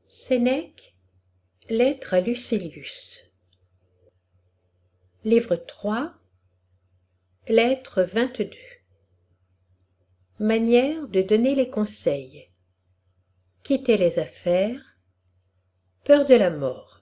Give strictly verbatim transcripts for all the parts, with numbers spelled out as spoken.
Sénèque, lettre à Lucilius. Livre trois, lettre vingt-deux. Manière de donner les conseils. Quitter les affaires. Peur de la mort.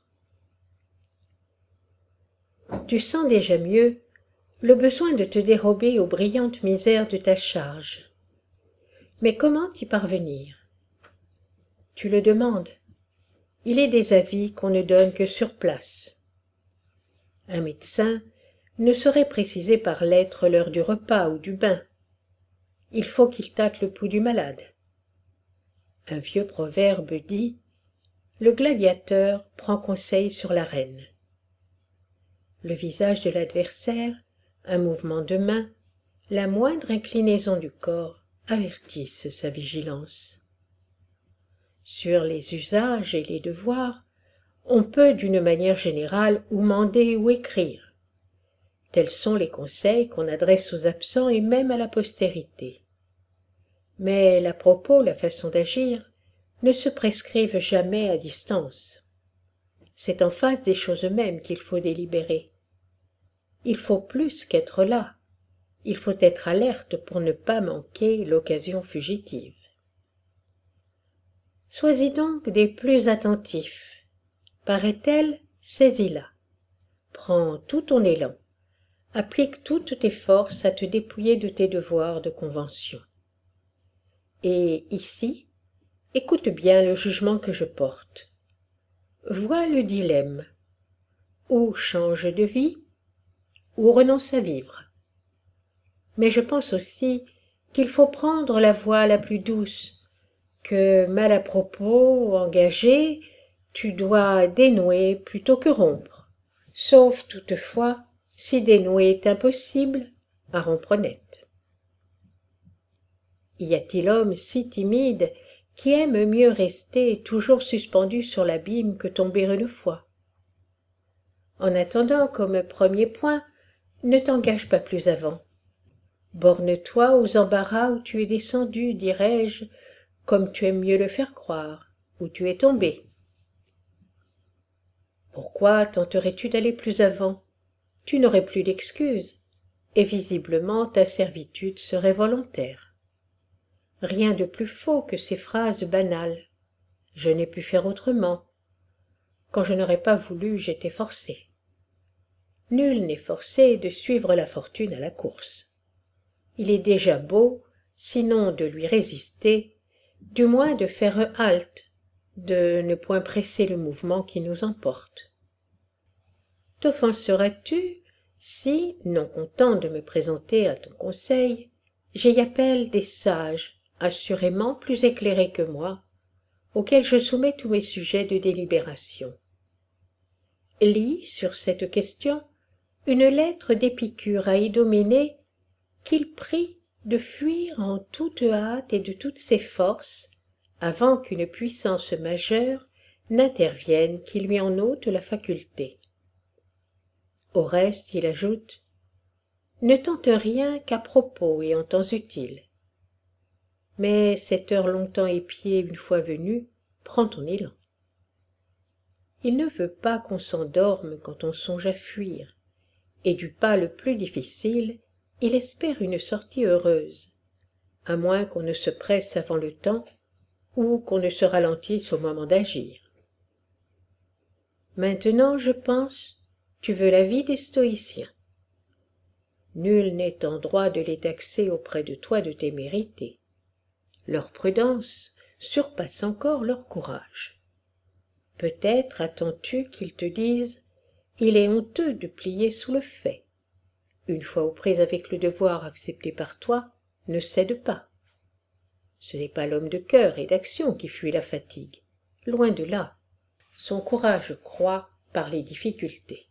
Tu sens déjà mieux le besoin de te dérober aux brillantes misères de ta charge. Mais comment y parvenir? Tu le demandes. Il est des avis qu'on ne donne que sur place. Un médecin ne saurait préciser par lettre l'heure du repas ou du bain. Il faut qu'il tâte le pouls du malade. Un vieux proverbe dit « Le gladiateur prend conseil sur l'arène ». Le visage de l'adversaire, un mouvement de main, la moindre inclinaison du corps avertissent sa vigilance. Sur les usages et les devoirs, on peut d'une manière générale ou mander ou écrire. Tels sont les conseils qu'on adresse aux absents et même à la postérité. Mais l'à propos, la façon d'agir, ne se prescrivent jamais à distance. C'est en face des choses mêmes qu'il faut délibérer. Il faut plus qu'être là, il faut être alerte pour ne pas manquer l'occasion fugitive. Sois-y donc des plus attentifs. Paraît-elle, saisis-la. Prends tout ton élan. Applique toutes tes forces à te dépouiller de tes devoirs de convention. Et ici, écoute bien le jugement que je porte. Vois le dilemme. Ou change de vie, ou renonce à vivre. Mais je pense aussi qu'il faut prendre la voie la plus douce, que mal à propos, engagé, tu dois dénouer plutôt que rompre, sauf toutefois si dénouer est impossible, à rompre net. Y a-t-il homme si timide qui aime mieux rester toujours suspendu sur l'abîme que tomber une fois? En attendant, comme premier point, ne t'engage pas plus avant. Borne-toi aux embarras où tu es descendu, dirais-je, comme tu aimes mieux le faire croire, où tu es tombé. Pourquoi tenterais-tu d'aller plus avant? Tu n'aurais plus d'excuses, et visiblement ta servitude serait volontaire. Rien de plus faux que ces phrases banales. Je n'ai pu faire autrement. Quand je n'aurais pas voulu, j'étais forcé. Nul n'est forcé de suivre la fortune à la course. Il est déjà beau, sinon de lui résister, du moins de faire halte, de ne point presser le mouvement qui nous emporte. T'offenseras-tu si, non content de me présenter à ton conseil, j'y appelle des sages, assurément plus éclairés que moi, auxquels je soumets tous mes sujets de délibération? Lis sur cette question une lettre d'Épicure à Idoménée qu'il prie de fuir en toute hâte et de toutes ses forces, avant qu'une puissance majeure n'intervienne qui lui en ôte la faculté. Au reste, il ajoute « Ne tente rien qu'à propos et en temps utile. Mais cette heure longtemps épiée une fois venue, prends ton élan. » Il ne veut pas qu'on s'endorme quand on songe à fuir, et du pas le plus difficile, il espère une sortie heureuse, à moins qu'on ne se presse avant le temps, ou qu'on ne se ralentisse au moment d'agir. Maintenant, je pense, tu veux l'avis des stoïciens. Nul n'est en droit de les taxer auprès de toi de témérité. Leur prudence surpasse encore leur courage. Peut-être attends-tu qu'ils te disent « Il est honteux de plier sous le fait. Une fois aux prises avec le devoir accepté par toi, ne cède pas. » Ce n'est pas l'homme de cœur et d'action qui fuit la fatigue. Loin de là. Son courage croît par les difficultés.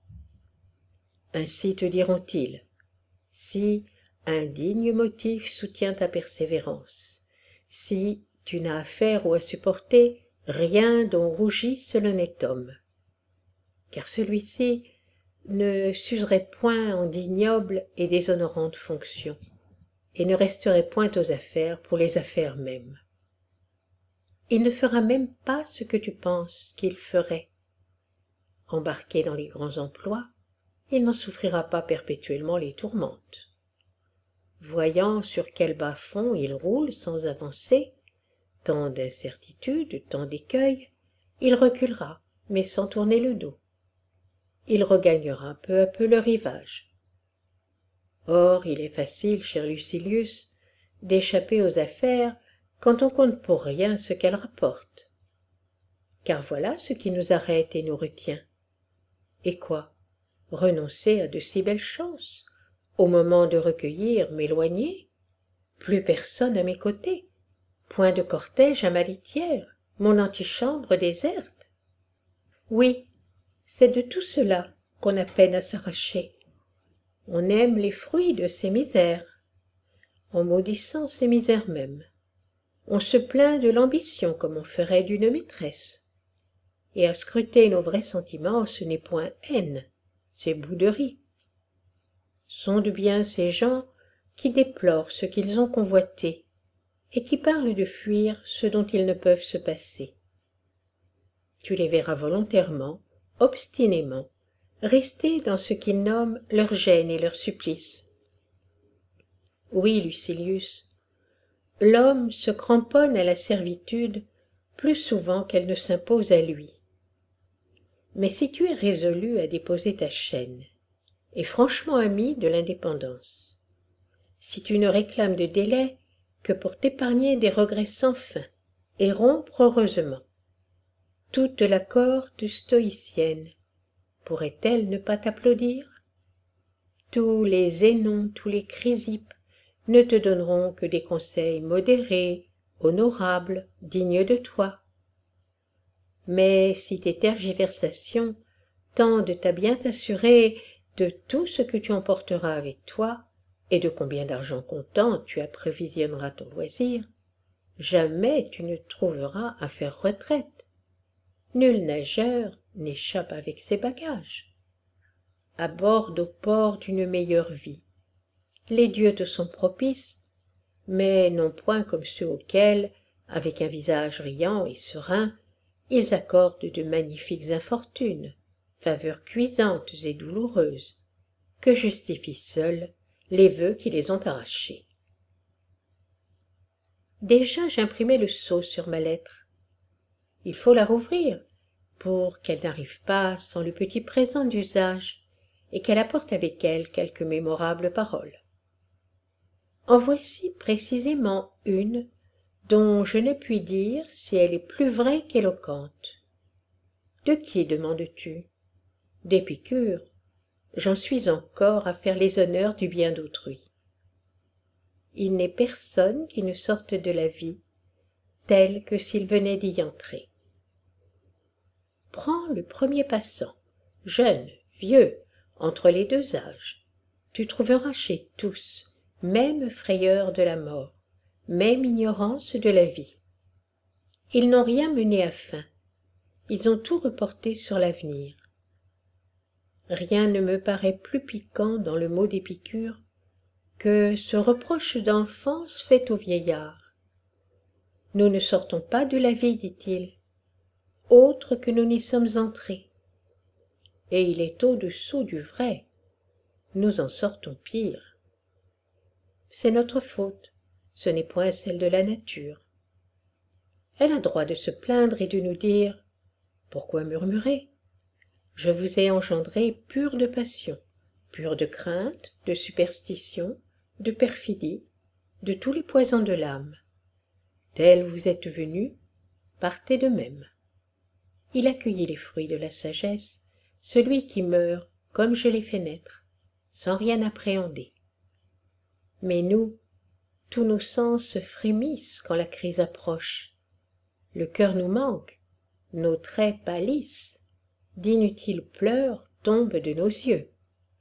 Ainsi te diront-ils, si un digne motif soutient ta persévérance, si tu n'as à faire ou à supporter rien dont rougisse l'honnête homme. Car celui-ci ne s'userait point en d'ignobles et déshonorantes fonctions, et ne resterait point aux affaires pour les affaires mêmes. il ne fera même pas ce que tu penses qu'il ferait. Embarqué dans les grands emplois, il n'en souffrira pas perpétuellement les tourmentes. Voyant sur quel bas-fond il roule sans avancer, tant d'incertitudes, tant d'écueils, il reculera, mais sans tourner le dos. Il regagnera peu à peu le rivage. Or, il est facile, cher Lucilius, d'échapper aux affaires quand on compte pour rien ce qu'elles rapportent. Car voilà ce qui nous arrête et nous retient. Et quoi? Renoncer à de si belles chances, au moment de recueillir, m'éloigner? Plus personne à mes côtés, point de cortège à ma litière, mon antichambre déserte? Oui, c'est de tout cela qu'on a peine à s'arracher. On aime les fruits de ces misères, en maudissant ces misères mêmes. On se plaint de l'ambition comme on ferait d'une maîtresse. Et à scruter nos vrais sentiments, ce n'est point haine, c'est bouderie. Sont de bien ces gens qui déplorent ce qu'ils ont convoité et qui parlent de fuir ce dont ils ne peuvent se passer. Tu les verras volontairement, obstinément, rester dans ce qu'ils nomment leur gêne et leur supplice. Oui, Lucilius, l'homme se cramponne à la servitude plus souvent qu'elle ne s'impose à lui. Mais si tu es résolu à déposer ta chaîne, et franchement ami de l'indépendance, si tu ne réclames de délai que pour t'épargner des regrets sans fin et rompre heureusement, toute la cohorte stoïcienne pourrait-elle ne pas t'applaudir? Tous les Zénons, tous les Chrysippes ne te donneront que des conseils modérés, honorables, dignes de toi. Mais si tes tergiversations tendent à bien t'assurer de tout ce que tu emporteras avec toi, et de combien d'argent comptant tu approvisionneras ton loisir, jamais tu ne trouveras à faire retraite. Nul nageur n'échappe avec ses bagages. Aborde au port d'une meilleure vie. Les dieux te sont propices, mais non point comme ceux auxquels, avec un visage riant et serein, ils accordent de magnifiques infortunes, faveurs cuisantes et douloureuses, que justifient seuls les vœux qui les ont arrachés. Déjà j'imprimai le sceau sur ma lettre. Il faut la rouvrir, pour qu'elle n'arrive pas sans le petit présent d'usage, et qu'elle apporte avec elle quelques mémorables paroles. En voici précisément une dont je ne puis dire si elle est plus vraie qu'éloquente. De qui demandes-tu? D'Épicure. J'en suis encore à faire les honneurs du bien d'autrui. Il n'est personne qui ne sorte de la vie tel que s'il venait d'y entrer. Prends le premier passant, jeune, vieux, entre les deux âges. Tu trouveras chez tous même frayeur de la mort, même ignorance de la vie. Ils n'ont rien mené à fin, ils ont tout reporté sur l'avenir. Rien ne me paraît plus piquant dans le mot d'Épicure que ce reproche d'enfance fait au vieillard. Nous ne sortons pas de la vie, dit-il, autre que nous n'y sommes entrés. Et il est au-dessous du vrai. Nous en sortons pire. C'est notre faute, ce n'est point celle de la nature. Elle a droit de se plaindre et de nous dire « Pourquoi murmurer? Je vous ai engendré pur de passion, pur de crainte, de superstition, de perfidie, de tous les poisons de l'âme. Tel vous êtes venus, partez de même. » Il accueillit les fruits de la sagesse, celui qui meurt comme je l'ai fait naître, sans rien appréhender. Mais nous, tous nos sens frémissent quand la crise approche. Le cœur nous manque, nos traits pâlissent, d'inutiles pleurs tombent de nos yeux.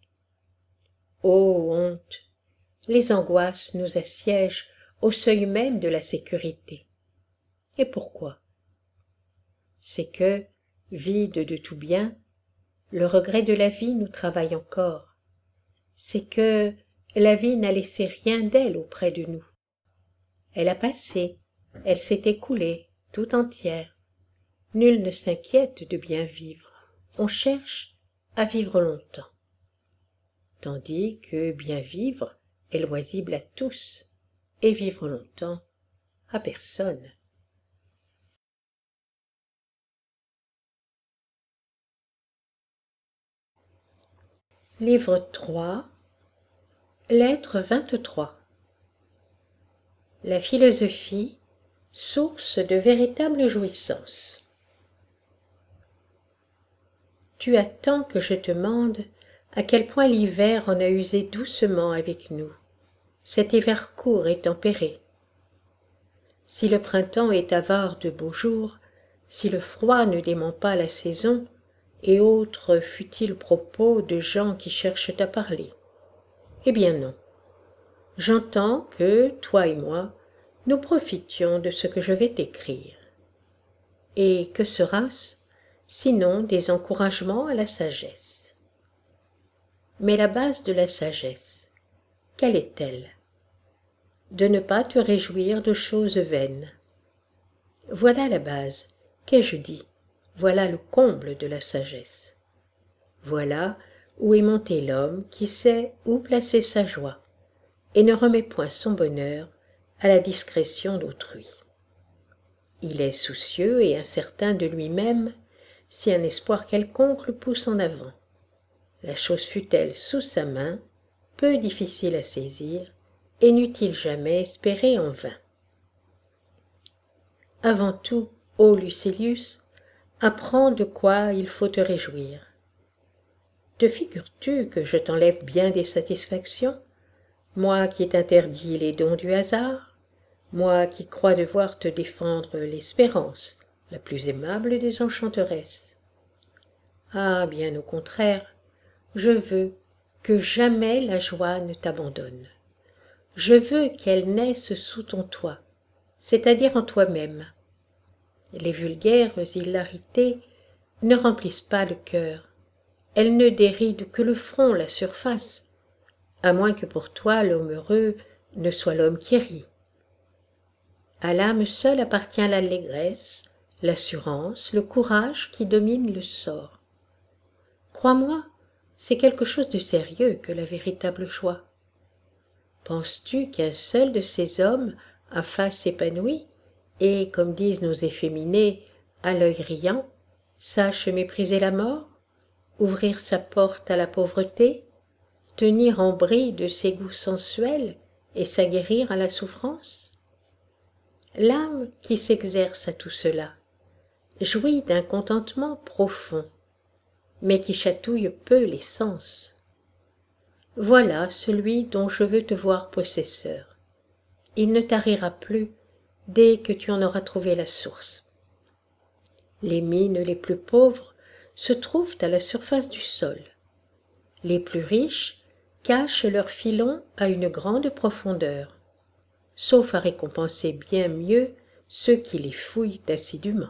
Ô honte! Les angoisses nous assiègent au seuil même de la sécurité. Et pourquoi? C'est que, vide de tout bien, le regret de la vie nous travaille encore. C'est que la vie n'a laissé rien d'elle auprès de nous. Elle a passé, elle s'est écoulée, tout entière. Nul ne s'inquiète de bien vivre, on cherche à vivre longtemps. Tandis que bien vivre est loisible à tous, et vivre longtemps à personne. Livre trois, lettre vingt-trois. La philosophie, source de véritable jouissance. Tu attends que je te mande à quel point l'hiver en a usé doucement avec nous, cet hiver court et tempéré. Si le printemps est avare de beaux jours, si le froid ne dément pas la saison, et autres futiles propos de gens qui cherchent à parler. Eh bien non. J'entends que, toi et moi, nous profitions de ce que je vais t'écrire. Et que sera-ce, sinon des encouragements à la sagesse? Mais la base de la sagesse, quelle est-elle? De ne pas te réjouir de choses vaines. Voilà la base, qu'ai-je dit? Voilà le comble de la sagesse. Voilà où est monté l'homme qui sait où placer sa joie, et ne remet point son bonheur à la discrétion d'autrui. Il est soucieux et incertain de lui-même, si un espoir quelconque le pousse en avant. La chose fût-elle sous sa main, peu difficile à saisir, et n'eût-il jamais espéré en vain. Avant tout, ô Lucilius, apprends de quoi il faut te réjouir. Te figures-tu que je t'enlève bien des satisfactions, moi qui t'interdis les dons du hasard, moi qui crois devoir te défendre l'espérance, la plus aimable des enchanteresses? Ah, bien au contraire, je veux que jamais la joie ne t'abandonne. Je veux qu'elle naisse sous ton toit, c'est-à-dire en toi-même. Les vulgaires hilarités ne remplissent pas le cœur, elles ne dérident que le front, la surface, à moins que pour toi l'homme heureux ne soit l'homme qui rit. À l'âme seule appartient l'allégresse, l'assurance, le courage qui domine le sort. Crois-moi, c'est quelque chose de sérieux que la véritable joie. Penses-tu qu'un seul de ces hommes à face épanouie, et, comme disent nos efféminés, à l'œil riant, sache mépriser la mort, ouvrir sa porte à la pauvreté, tenir en bride ses goûts sensuels et s'aguerrir à la souffrance? L'âme qui s'exerce à tout cela jouit d'un contentement profond, mais qui chatouille peu les sens. Voilà celui dont je veux te voir possesseur. Il ne tarira plus dès que tu en auras trouvé la source. Les mines les plus pauvres se trouvent à la surface du sol. Les plus riches cachent leurs filons à une grande profondeur, sauf à récompenser bien mieux ceux qui les fouillent assidûment.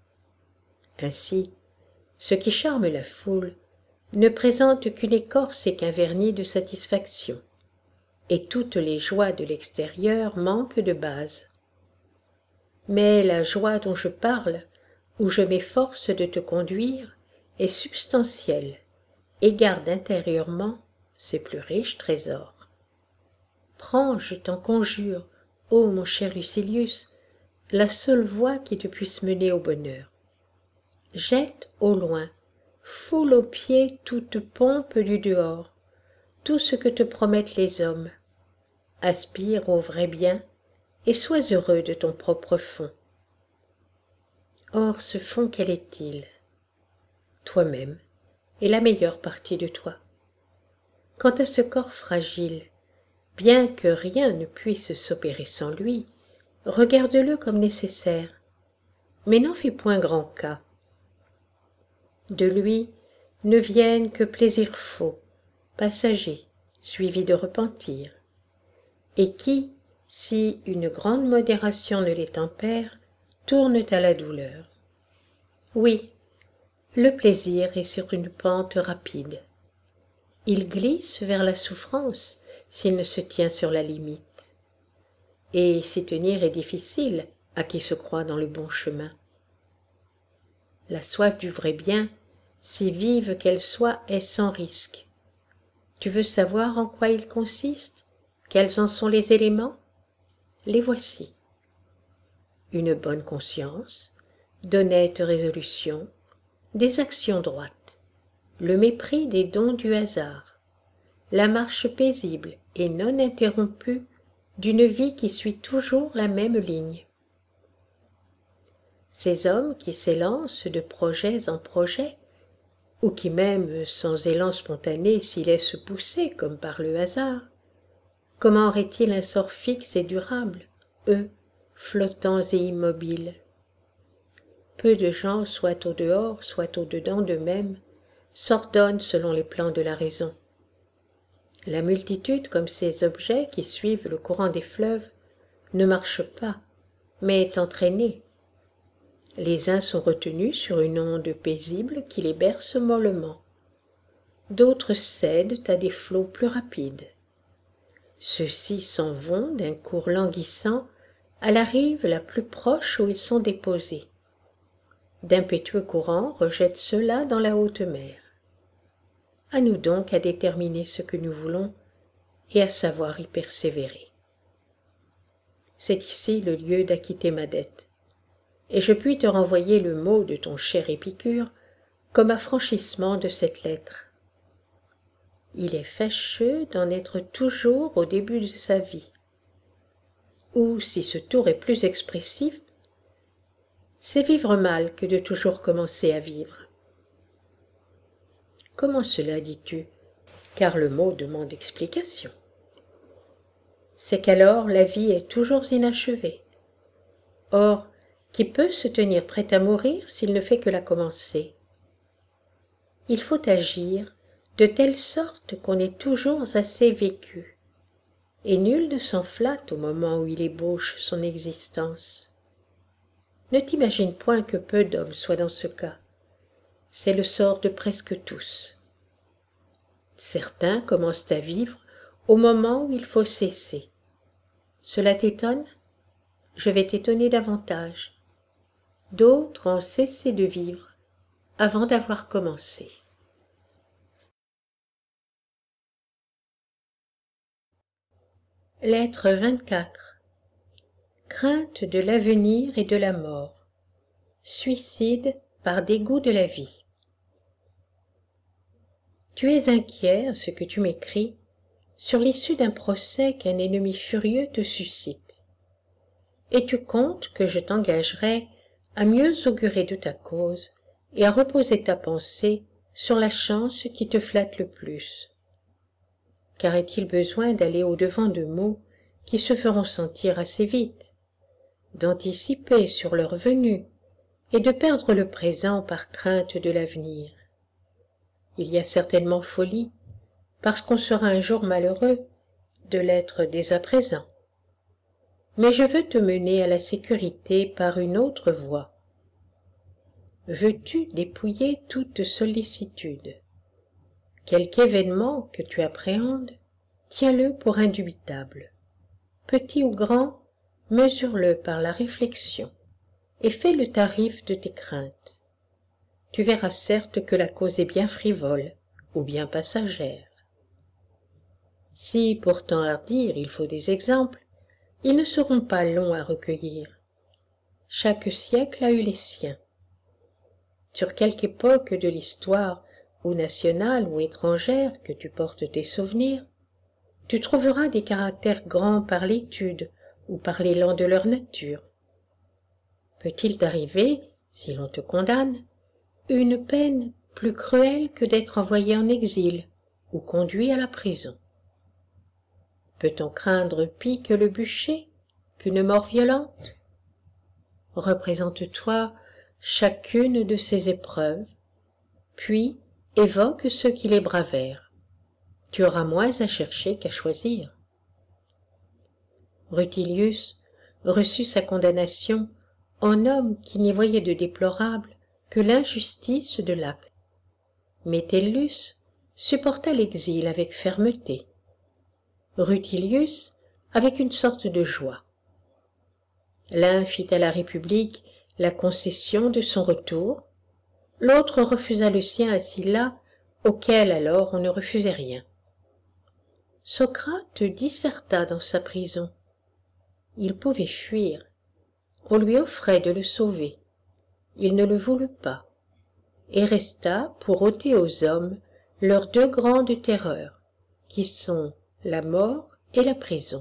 Ainsi, ce qui charme la foule ne présente qu'une écorce et qu'un vernis de satisfaction, et toutes les joies de l'extérieur manquent de base. Mais la joie dont je parle, où je m'efforce de te conduire, est substantielle et garde intérieurement ses plus riches trésors. Prends, je t'en conjure, ô mon cher Lucilius, la seule voie qui te puisse mener au bonheur. Jette au loin, foule aux pieds toute pompe du dehors, tout ce que te promettent les hommes. Aspire au vrai bien et sois heureux de ton propre fond. Or ce fond, quel est-il? Toi-même et la meilleure partie de toi. Quant à ce corps fragile, bien que rien ne puisse s'opérer sans lui, regarde-le comme nécessaire, mais n'en fais point grand cas. De lui ne viennent que plaisirs faux, passagers, suivis de repentir, et qui, si une grande modération ne les tempère, tournent à la douleur. Oui, le plaisir est sur une pente rapide. Il glisse vers la souffrance s'il ne se tient sur la limite. Et s'y tenir est difficile à qui se croit dans le bon chemin. La soif du vrai bien, si vive qu'elle soit, est sans risque. Tu veux savoir en quoi il consiste? Quels en sont les éléments? Les voici. Une bonne conscience, d'honnêtes résolutions, des actions droites, le mépris des dons du hasard, la marche paisible et non interrompue d'une vie qui suit toujours la même ligne. Ces hommes qui s'élancent de projets en projets, ou qui même, sans élan spontané, s'y laissent pousser comme par le hasard, comment auraient-ils un sort fixe et durable, eux, flottants et immobiles? Peu de gens, soit au dehors, soit au dedans d'eux-mêmes, s'ordonnent selon les plans de la raison. La multitude, comme ces objets qui suivent le courant des fleuves, ne marche pas, mais est entraînée. Les uns sont retenus sur une onde paisible qui les berce mollement. D'autres cèdent à des flots plus rapides. Ceux-ci s'en vont d'un cours languissant à la rive la plus proche où ils sont déposés. D'impétueux courants rejettent ceux-là dans la haute mer. À nous donc à déterminer ce que nous voulons et à savoir y persévérer. C'est ici le lieu d'acquitter ma dette, et je puis te renvoyer le mot de ton cher Épicure comme affranchissement de cette lettre. Il est fâcheux d'en être toujours au début de sa vie, ou, si ce tour est plus expressif, c'est vivre mal que de toujours commencer à vivre. Comment cela dis-tu? Car le mot demande explication. C'est qu'alors la vie est toujours inachevée. Or, qui peut se tenir prêt à mourir s'il ne fait que la commencer? Il faut agir de telle sorte qu'on ait toujours assez vécu, et nul ne s'en flatte au moment où il ébauche son existence. Ne t'imagine point que peu d'hommes soient dans ce cas. C'est le sort de presque tous. Certains commencent à vivre au moment où il faut cesser. Cela t'étonne? Je vais t'étonner davantage. D'autres ont cessé de vivre avant d'avoir commencé. Lettre vingt-quatre. Crainte de l'avenir et de la mort. Suicide par dégoût de la vie. Tu es inquiet à ce que tu m'écris sur l'issue d'un procès qu'un ennemi furieux te suscite, et tu comptes que je t'engagerai à mieux augurer de ta cause et à reposer ta pensée sur la chance qui te flatte le plus. Car est-il besoin d'aller au-devant de maux qui se feront sentir assez vite, d'anticiper sur leur venue et de perdre le présent par crainte de l'avenir? Il y a certainement folie, parce qu'on sera un jour malheureux, de l'être dès à présent. Mais je veux te mener à la sécurité par une autre voie. Veux-tu dépouiller toute sollicitude? Quelque événement que tu appréhendes, tiens-le pour indubitable. Petit ou grand, mesure-le par la réflexion, et fais le tarif de tes craintes. Tu verras certes que la cause est bien frivole, ou bien passagère. Si, pour t'enhardir, il faut des exemples, ils ne seront pas longs à recueillir. Chaque siècle a eu les siens. Sur quelque époque de l'histoire, ou nationale ou étrangère, que tu portes tes souvenirs, tu trouveras des caractères grands par l'étude ou par l'élan de leur nature. Peut-il t'arriver, si l'on te condamne, une peine plus cruelle que d'être envoyé en exil ou conduit à la prison? Peut-on craindre pis que le bûcher, qu'une mort violente? Représente-toi chacune de ces épreuves, puis évoque ceux qui les bravèrent. Tu auras moins à chercher qu'à choisir. Rutilius reçut sa condamnation en homme qui n'y voyait de déplorable que l'injustice de l'acte. Metellus supporta l'exil avec fermeté, Rutilius avec une sorte de joie. L'un fit à la République la concession de son retour, l'autre refusa le sien à Sylla, auquel alors on ne refusait rien. Socrate disserta dans sa prison. Il pouvait fuir. On lui offrait de le sauver. Il ne le voulut pas, et resta pour ôter aux hommes leurs deux grandes terreurs, qui sont la mort et la prison.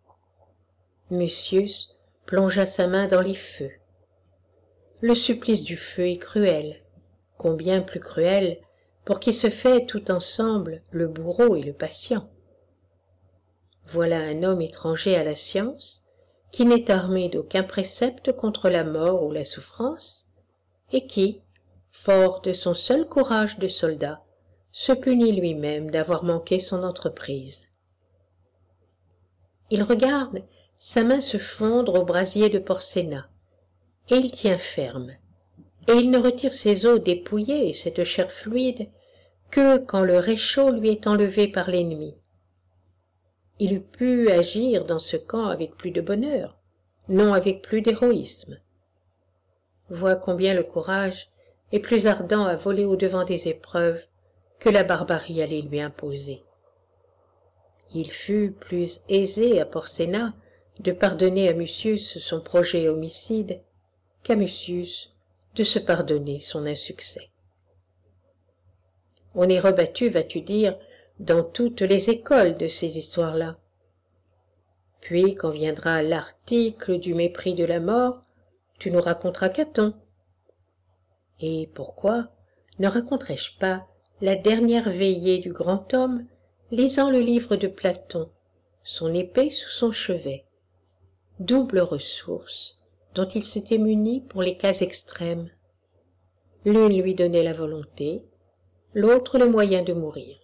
Mucius plongea sa main dans les feux. Le supplice du feu est cruel, combien plus cruel pour qui se fait tout ensemble le bourreau et le patient. Voilà un homme étranger à la science, qui n'est armé d'aucun précepte contre la mort ou la souffrance, et qui, fort de son seul courage de soldat, se punit lui-même d'avoir manqué son entreprise. Il regarde sa main se fondre au brasier de Porséna, et il tient ferme, et il ne retire ses os dépouillés et cette chair fluide que quand le réchaud lui est enlevé par l'ennemi. Il eût pu agir dans ce camp avec plus de bonheur, non avec plus d'héroïsme. Vois combien le courage est plus ardent à voler au-devant des épreuves que la barbarie allait lui imposer. Il fut plus aisé à Porséna de pardonner à Mucius son projet homicide qu'à Mucius de se pardonner son insuccès. On est rebattu, vas-tu dire, dans toutes les écoles de ces histoires-là. Puis, quand viendra l'article du mépris de la mort, tu nous raconteras Caton. Et pourquoi ne raconterais-je pas la dernière veillée du grand homme, lisant le livre de Platon, son épée sous son chevet, double ressource dont il s'était muni pour les cas extrêmes. L'une lui donnait la volonté, l'autre le moyen de mourir.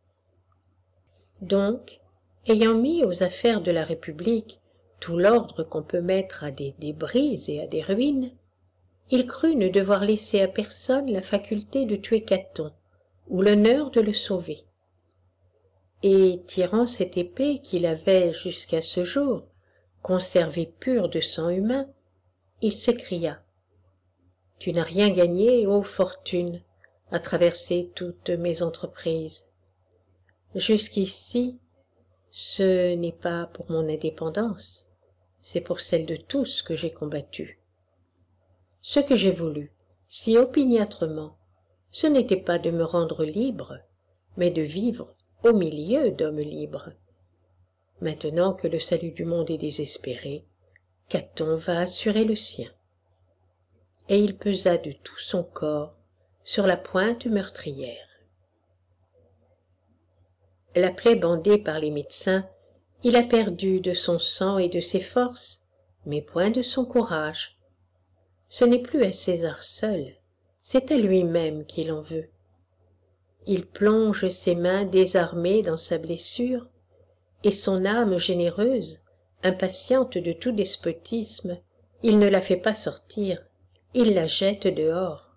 Donc, ayant mis aux affaires de la République tout l'ordre qu'on peut mettre à des débris et à des ruines, il crut ne devoir laisser à personne la faculté de tuer Caton, ou l'honneur de le sauver. Et tirant cette épée qu'il avait jusqu'à ce jour conservée pure de sang humain, il s'écria: « Tu n'as rien gagné, ô fortune, à traverser toutes mes entreprises. Jusqu'ici, ce n'est pas pour mon indépendance, c'est pour celle de tous que j'ai combattu. Ce que j'ai voulu, si opiniâtrement, ce n'était pas de me rendre libre, mais de vivre au milieu d'hommes libres. Maintenant que le salut du monde est désespéré, Caton va assurer le sien. » Et il pesa de tout son corps sur la pointe meurtrière. La plaie bandée par les médecins, il a perdu de son sang et de ses forces, mais point de son courage. Ce n'est plus à César seul, c'est à lui-même qu'il en veut. Il plonge ses mains désarmées dans sa blessure, et son âme généreuse, impatiente de tout despotisme, il ne la fait pas sortir, il la jette dehors.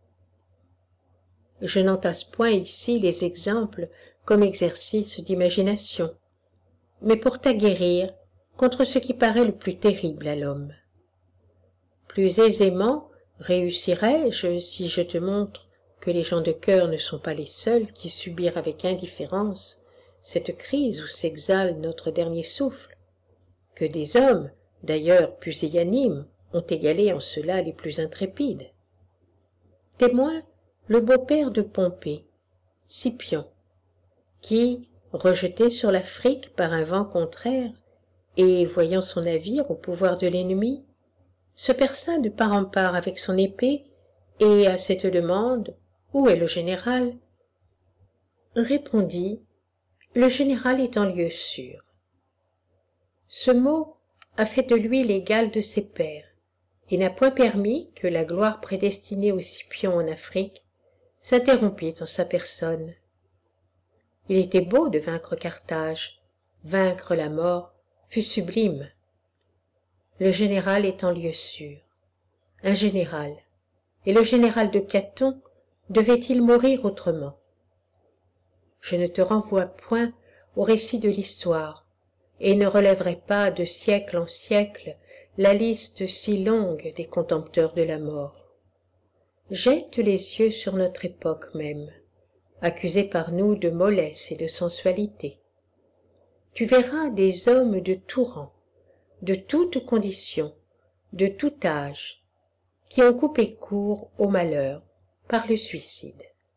Je n'entasse point ici les exemples comme exercice d'imagination, mais pour t'aguerrir contre ce qui paraît le plus terrible à l'homme. Plus aisément réussirais-je si je te montre que les gens de cœur ne sont pas les seuls qui subirent avec indifférence cette crise où s'exhale notre dernier souffle, que des hommes, d'ailleurs pusillanimes, ont égalé en cela les plus intrépides. Témoin le beau-père de Pompée, Scipion, qui, rejeté sur l'Afrique par un vent contraire, et voyant son navire au pouvoir de l'ennemi, se perça de part en part avec son épée, et à cette demande « Où est le général ?» répondit « Le général est en lieu sûr. » Ce mot a fait de lui l'égal de ses pairs, et n'a point permis que la gloire prédestinée aux Scipions en Afrique s'interrompit en sa personne. Il était beau de vaincre Carthage, vaincre la mort fut sublime. Le général est en lieu sûr, un général, et le général de Caton devait-il mourir autrement? Je ne te renvoie point au récit de l'histoire, et ne relèverai pas de siècle en siècle la liste si longue des contempteurs de la mort. Jette les yeux sur notre époque même, accusée par nous de mollesse et de sensualité. Tu verras des hommes de tout rang, de toutes conditions, de tout âge, qui ont coupé court au malheur par le suicide.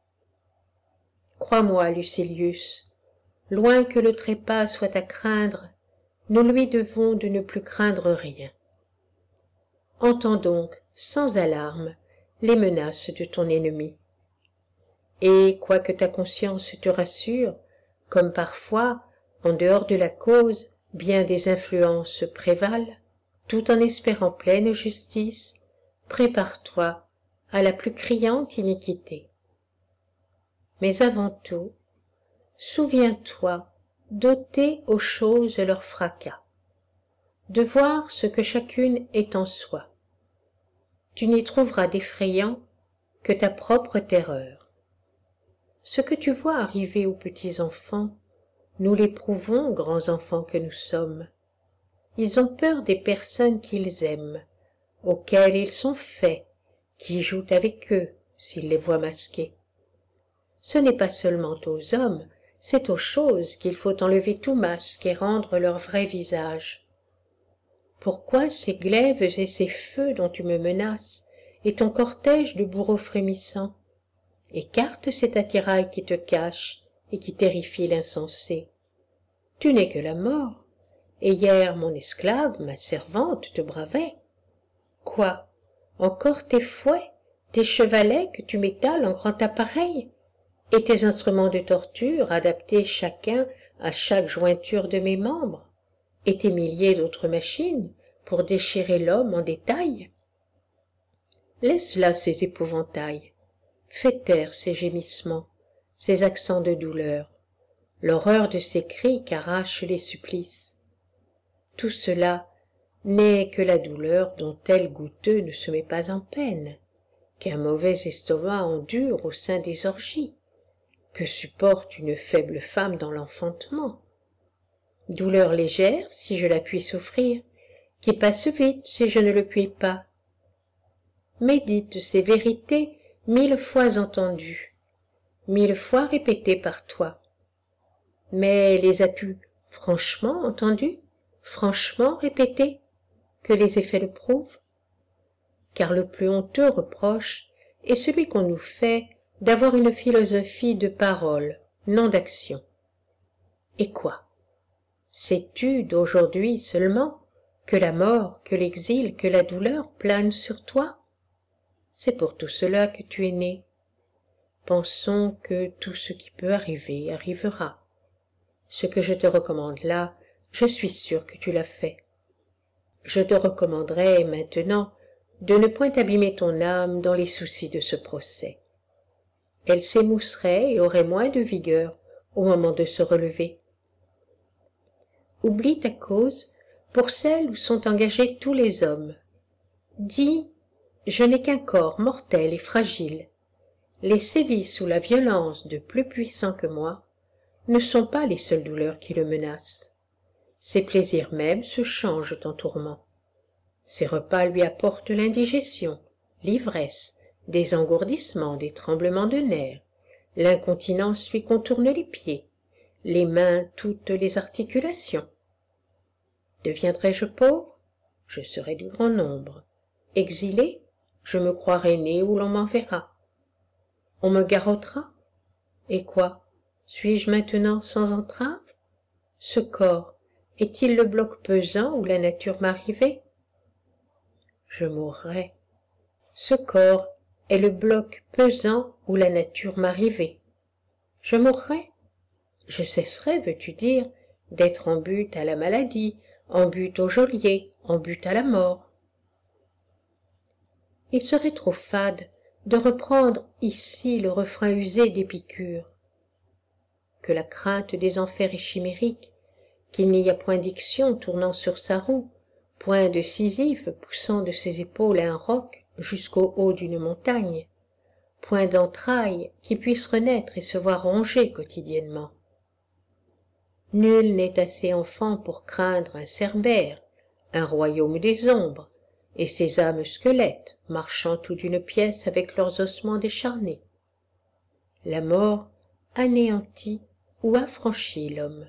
Crois-moi, Lucilius, loin que le trépas soit à craindre, nous lui devons de ne plus craindre rien. Entends donc, sans alarme, les menaces de ton ennemi. Et, quoique ta conscience te rassure, comme parfois, en dehors de la cause, bien des influences prévalent, tout en espérant pleine justice, prépare-toi à la plus criante iniquité. Mais avant tout, souviens-toi d'ôter aux choses leur fracas, de voir ce que chacune est en soi. Tu n'y trouveras d'effrayant que ta propre terreur. Ce que tu vois arriver aux petits enfants, nous l'éprouvons, grands enfants que nous sommes. Ils ont peur des personnes qu'ils aiment, auxquelles ils sont faits, qui jouent avec eux s'ils les voient masqués. Ce n'est pas seulement aux hommes, c'est aux choses qu'il faut enlever tout masque et rendre leur vrai visage. Pourquoi ces glaives et ces feux dont tu me menaces, et ton cortège de bourreaux frémissants? Écarte cet attirail qui te cache et qui terrifie l'insensé. Tu n'es que la mort, et hier mon esclave, ma servante, te bravait. Quoi, encore tes fouets, tes chevalets que tu m'étales en grand appareil, et tes instruments de torture adaptés chacun à chaque jointure de mes membres, et tes milliers d'autres machines pour déchirer l'homme en détail? Laisse là ces épouvantails, fais taire ces gémissements, ces accents de douleur, l'horreur de ces cris qu'arrachent les supplices. Tout cela n'est que la douleur dont tel goutteux ne se met pas en peine, qu'un mauvais estomac endure au sein des orgies, que supporte une faible femme dans l'enfantement. Douleur légère, si je la puis souffrir, qui passe vite si je ne le puis pas. Médite ces vérités mille fois entendues, mille fois répétées par toi. Mais les as-tu franchement entendues, franchement répétées, que les effets le prouvent? Car le plus honteux reproche est celui qu'on nous fait d'avoir une philosophie de parole, non d'action. Et quoi? Sais-tu d'aujourd'hui seulement que la mort, que l'exil, que la douleur planent sur toi? C'est pour tout cela que tu es né. Pensons que tout ce qui peut arriver arrivera. Ce que je te recommande là, je suis sûr que tu l'as fait. Je te recommanderais maintenant de ne point abîmer ton âme dans les soucis de ce procès. Elle s'émousserait et aurait moins de vigueur au moment de se relever. Oublie ta cause pour celle où sont engagés tous les hommes. Dis, je n'ai qu'un corps mortel et fragile. Les sévices ou la violence de plus puissants que moi ne sont pas les seules douleurs qui le menacent. Ses plaisirs mêmes se changent en tourments. Ses repas lui apportent l'indigestion, l'ivresse, des engourdissements, des tremblements de nerfs. L'incontinence lui contourne les pieds, les mains toutes les articulations. Deviendrai-je pauvre? Je serai du grand nombre. Exilé? Je me croirai né où l'on m'enverra. On me garrottera? Et quoi? Suis-je maintenant sans entrave? Ce corps est-il le bloc pesant où la nature m'a rivé? Je mourrai. Ce corps est le bloc pesant où la nature m'a rivé. Je mourrai. Je cesserai, veux-tu dire, d'être en butte à la maladie, en butte au geôlier, en butte à la mort. Il serait trop fade de reprendre ici le refrain usé d'Épicure. Que la crainte des enfers est chimérique, qu'il n'y a point d'ixion tournant sur sa roue, point de Sisyphe poussant de ses épaules un roc jusqu'au haut d'une montagne, point d'entrailles qui puissent renaître et se voir ronger quotidiennement. Nul n'est assez enfant pour craindre un cerbère, un royaume des ombres, et ces âmes squelettes marchant tout d'une pièce avec leurs ossements décharnés. La mort anéantit ou affranchit l'homme.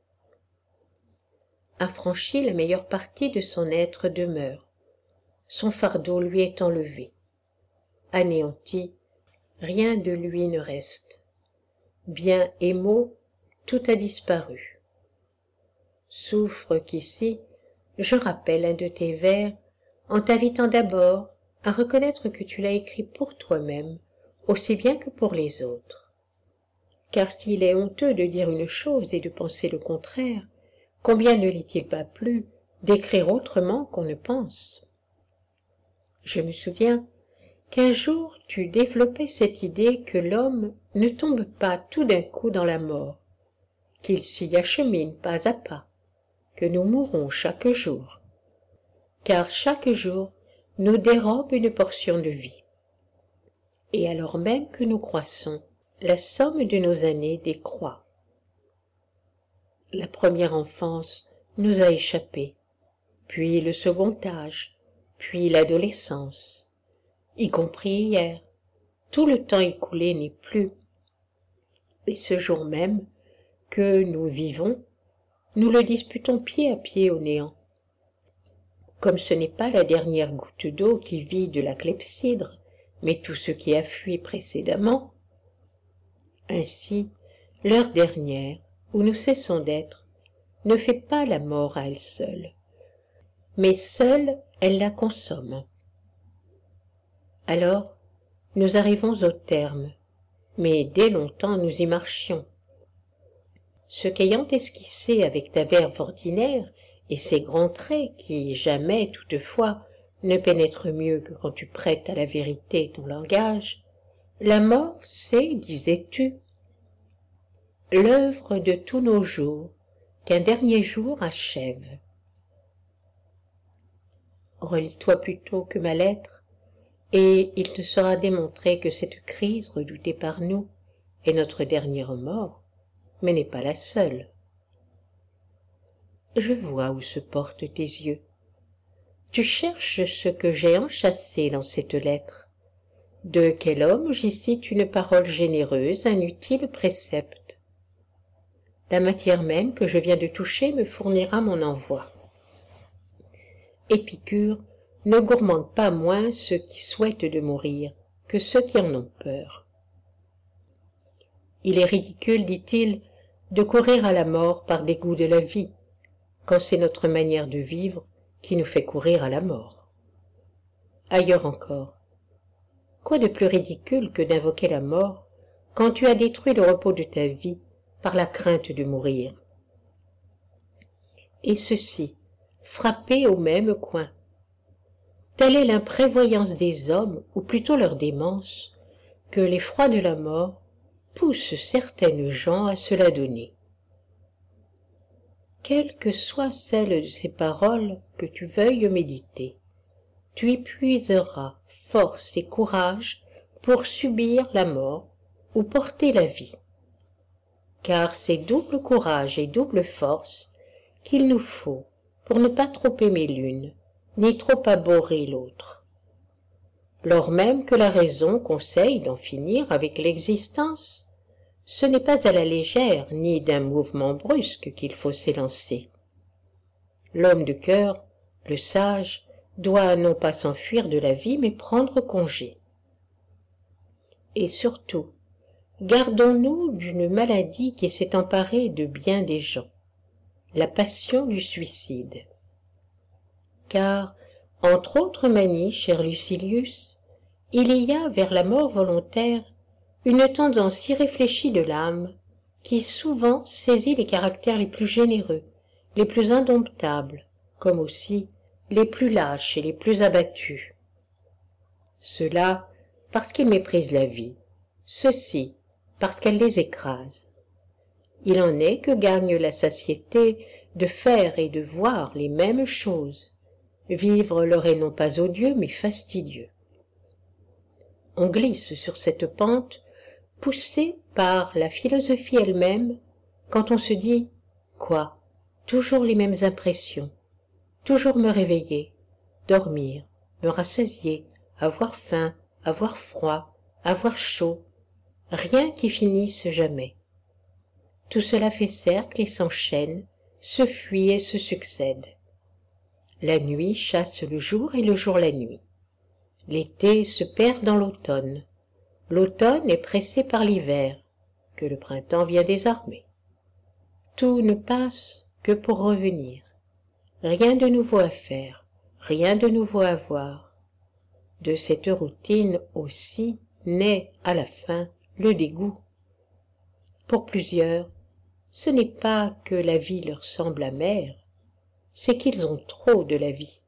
Affranchi, la meilleure partie de son être demeure, son fardeau lui est enlevé. Anéanti, rien de lui ne reste. Bien et maux, tout a disparu. Souffre qu'ici, je rappelle un de tes vers, en t'invitant d'abord à reconnaître que tu l'as écrit pour toi-même, aussi bien que pour les autres. Car s'il est honteux de dire une chose et de penser le contraire, combien ne l'est-il pas plus d'écrire autrement qu'on ne pense? Je me souviens qu'un jour tu développais cette idée que l'homme ne tombe pas tout d'un coup dans la mort, qu'il s'y achemine pas à pas, que nous mourons chaque jour, car chaque jour nous dérobe une portion de vie. Et alors même que nous croissons, la somme de nos années décroît. La première enfance nous a échappé, puis le second âge, puis l'adolescence, y compris hier. Tout le temps écoulé n'est plus. Et ce jour même que nous vivons, nous le disputons pied à pied au néant. Comme ce n'est pas la dernière goutte d'eau qui vide la clepsydre, mais tout ce qui a fui précédemment. Ainsi, l'heure dernière, où nous cessons d'être, ne fait pas la mort à elle seule, mais seule elle la consomme. Alors, nous arrivons au terme, mais dès longtemps nous y marchions. Ce qu'ayant esquissé avec ta verve ordinaire et ces grands traits qui jamais toutefois ne pénètrent mieux que quand tu prêtes à la vérité ton langage, la mort c'est, disais-tu, l'œuvre de tous nos jours qu'un dernier jour achève. Relis-toi plutôt que ma lettre, et il te sera démontré que cette crise redoutée par nous est notre dernière mort, mais n'est pas la seule. Je vois où se portent tes yeux. Tu cherches ce que j'ai enchâssé dans cette lettre. De quel homme j'y cite une parole généreuse, un utile précepte. La matière même que je viens de toucher me fournira mon envoi. Épicure ne gourmande pas moins ceux qui souhaitent de mourir que ceux qui en ont peur. Il est ridicule, dit-il, de courir à la mort par dégoût de la vie, quand c'est notre manière de vivre qui nous fait courir à la mort. Ailleurs encore, quoi de plus ridicule que d'invoquer la mort quand tu as détruit le repos de ta vie par la crainte de mourir? Et ceci, frappé au même coin. Telle est l'imprévoyance des hommes, ou plutôt leur démence, que l'effroi de la mort pousse certaines gens à se la donner. Quelle que soit celle de ces paroles que tu veuilles méditer, tu y puiseras force et courage pour subir la mort ou porter la vie. Car c'est double courage et double force qu'il nous faut pour ne pas trop aimer l'une, ni trop abhorrer l'autre. Lors même que la raison conseille d'en finir avec l'existence, ce n'est pas à la légère ni d'un mouvement brusque qu'il faut s'élancer. L'homme de cœur, le sage, doit non pas s'enfuir de la vie, mais prendre congé. Et surtout, gardons-nous d'une maladie qui s'est emparée de bien des gens, la passion du suicide. Car, entre autres manies, cher Lucilius, il y a vers la mort volontaire une tendance irréfléchie de l'âme qui souvent saisit les caractères les plus généreux, les plus indomptables, comme aussi les plus lâches et les plus abattus. Ceux-là parce qu'ils méprisent la vie, ceux-ci parce qu'elle les écrase. Il en est que gagne la satiété de faire et de voir les mêmes choses. Vivre leur est non pas odieux mais fastidieux. On glisse sur cette pente poussé par la philosophie elle-même, quand on se dit « Quoi, toujours les mêmes impressions, toujours me réveiller, dormir, me rassasier, avoir faim, avoir froid, avoir chaud, rien qui finisse jamais. Tout cela fait cercle et s'enchaîne, se fuit et se succède. La nuit chasse le jour et le jour la nuit. L'été se perd dans l'automne. L'automne est pressé par l'hiver, que le printemps vient désarmer. Tout ne passe que pour revenir. Rien de nouveau à faire, rien de nouveau à voir. De cette routine aussi naît à la fin le dégoût. Pour plusieurs, ce n'est pas que la vie leur semble amère, c'est qu'ils ont trop de la vie.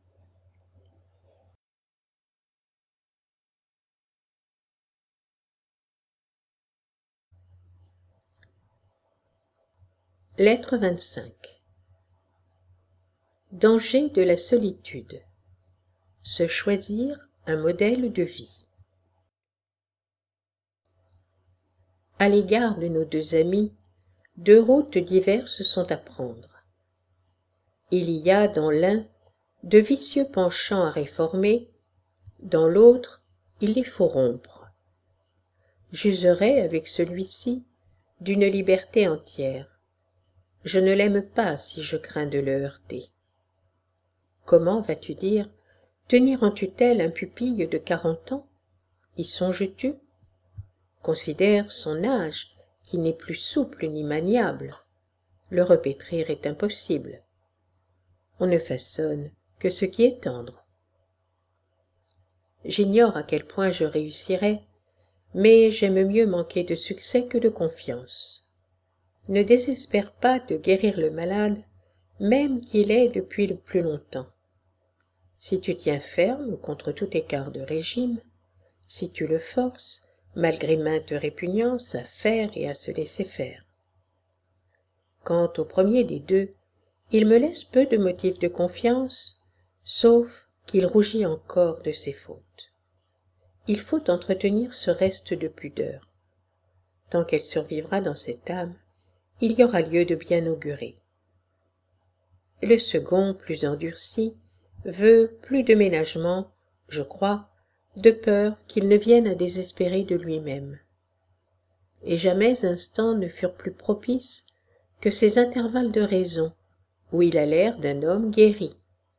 Lettre vingt-cinq. Danger de la solitude. Se choisir un modèle de vie. À l'égard de nos deux amis, deux routes diverses sont à prendre. Il y a dans l'un de vicieux penchants à réformer, dans l'autre il les faut rompre. J'userai avec celui-ci d'une liberté entière. Je ne l'aime pas si je crains de le heurter. Comment, vas-tu dire, tenir en tutelle un pupille de quarante ans? Y songes-tu? Considère son âge, qui n'est plus souple ni maniable. Le repétrir est impossible. On ne façonne que ce qui est tendre. J'ignore à quel point je réussirai, mais j'aime mieux manquer de succès que de confiance. Ne désespère pas de guérir le malade, même qu'il ait depuis le plus longtemps. Si tu tiens ferme contre tout écart de régime, si tu le forces, malgré maintes répugnances, à faire et à se laisser faire. Quant au premier des deux, il me laisse peu de motifs de confiance, sauf qu'il rougit encore de ses fautes. Il faut entretenir ce reste de pudeur. Tant qu'elle survivra dans cette âme, il y aura lieu de bien augurer. Le second, plus endurci, veut plus de ménagement, je crois, de peur qu'il ne vienne à désespérer de lui-même. Et jamais instants ne furent plus propices que ces intervalles de raison, où il a l'air d'un homme guéri.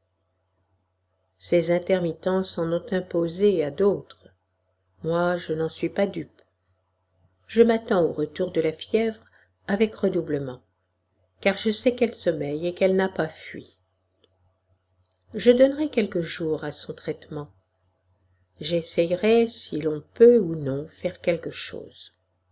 Ces intermittences en ont imposé à d'autres. Moi, je n'en suis pas dupe. Je m'attends au retour de la fièvre avec redoublement, car je sais qu'elle sommeille et qu'elle n'a pas fui. Je donnerai quelques jours à son traitement. J'essayerai, si l'on peut ou non, faire quelque chose.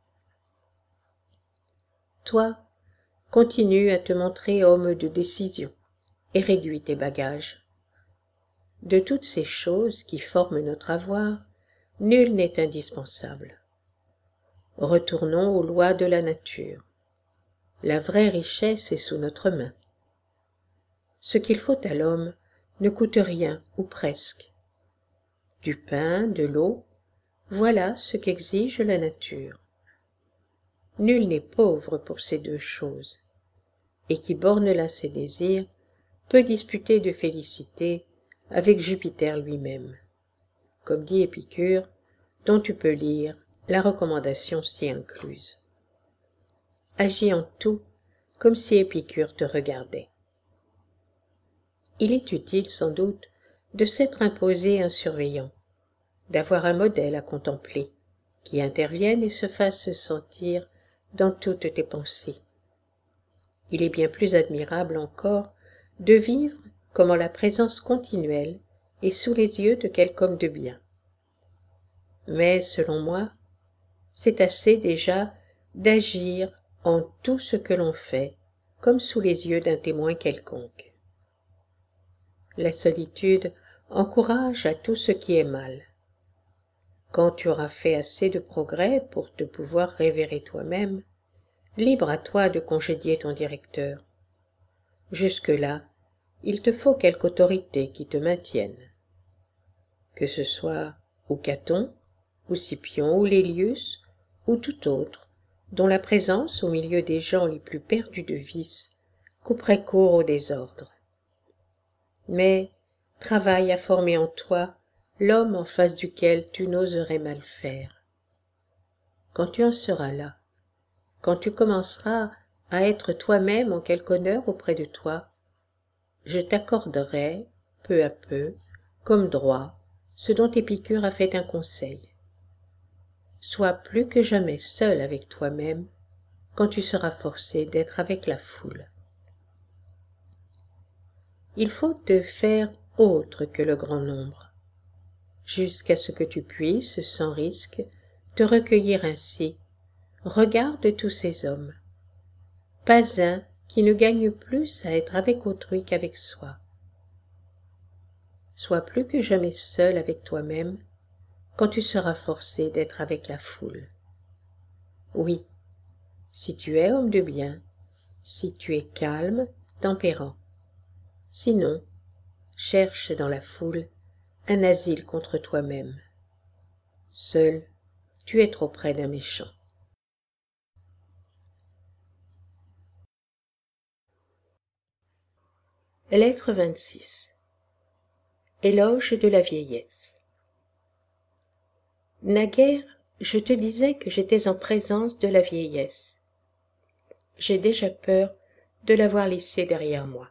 Toi, continue à te montrer homme de décision et réduis tes bagages. De toutes ces choses qui forment notre avoir, nul n'est indispensable. Retournons aux lois de la nature. La vraie richesse est sous notre main. Ce qu'il faut à l'homme ne coûte rien ou presque. Du pain, de l'eau, voilà ce qu'exige la nature. Nul n'est pauvre pour ces deux choses, et qui borne là ses désirs peut disputer de félicité avec Jupiter lui-même, comme dit Épicure, dont tu peux lire la recommandation s'y incluse. Agis en tout comme si Épicure te regardait. Il est utile sans doute de s'être imposé un surveillant, d'avoir un modèle à contempler, qui intervienne et se fasse sentir dans toutes tes pensées. Il est bien plus admirable encore de vivre comme en la présence continuelle et sous les yeux de quelque homme de bien. Mais, selon moi, c'est assez déjà d'agir en tout ce que l'on fait, comme sous les yeux d'un témoin quelconque. La solitude encourage à tout ce qui est mal. Quand tu auras fait assez de progrès pour te pouvoir révérer toi-même, libre à toi de congédier ton directeur. Jusque-là, il te faut quelque autorité qui te maintienne. Que ce soit ou Caton, ou Scipion, ou Lélius, ou tout autre, dont la présence au milieu des gens les plus perdus de vice couperait court au désordre. mais travaille à former en toi l'homme en face duquel tu n'oserais mal faire. Quand tu en seras là, quand tu commenceras à être toi-même en quelque honneur auprès de toi, je t'accorderai, peu à peu, comme droit, ce dont Épicure a fait un conseil. Sois plus que jamais seul avec toi-même quand tu seras forcé d'être avec la foule. Il faut te faire autre que le grand nombre, jusqu'à ce que tu puisses, sans risque, te recueillir ainsi. Regarde tous ces hommes. Pas un qui ne gagne plus à être avec autrui qu'avec soi. Sois plus que jamais seul avec toi-même quand tu seras forcé d'être avec la foule. Oui, si tu es homme de bien, si tu es calme, tempérant. Sinon, cherche dans la foule un asile contre toi-même. Seul, tu es trop près d'un méchant. Lettre vingt-six. Éloge de la vieillesse. Naguère, je te disais que j'étais en présence de la vieillesse. J'ai déjà peur de l'avoir laissée derrière moi.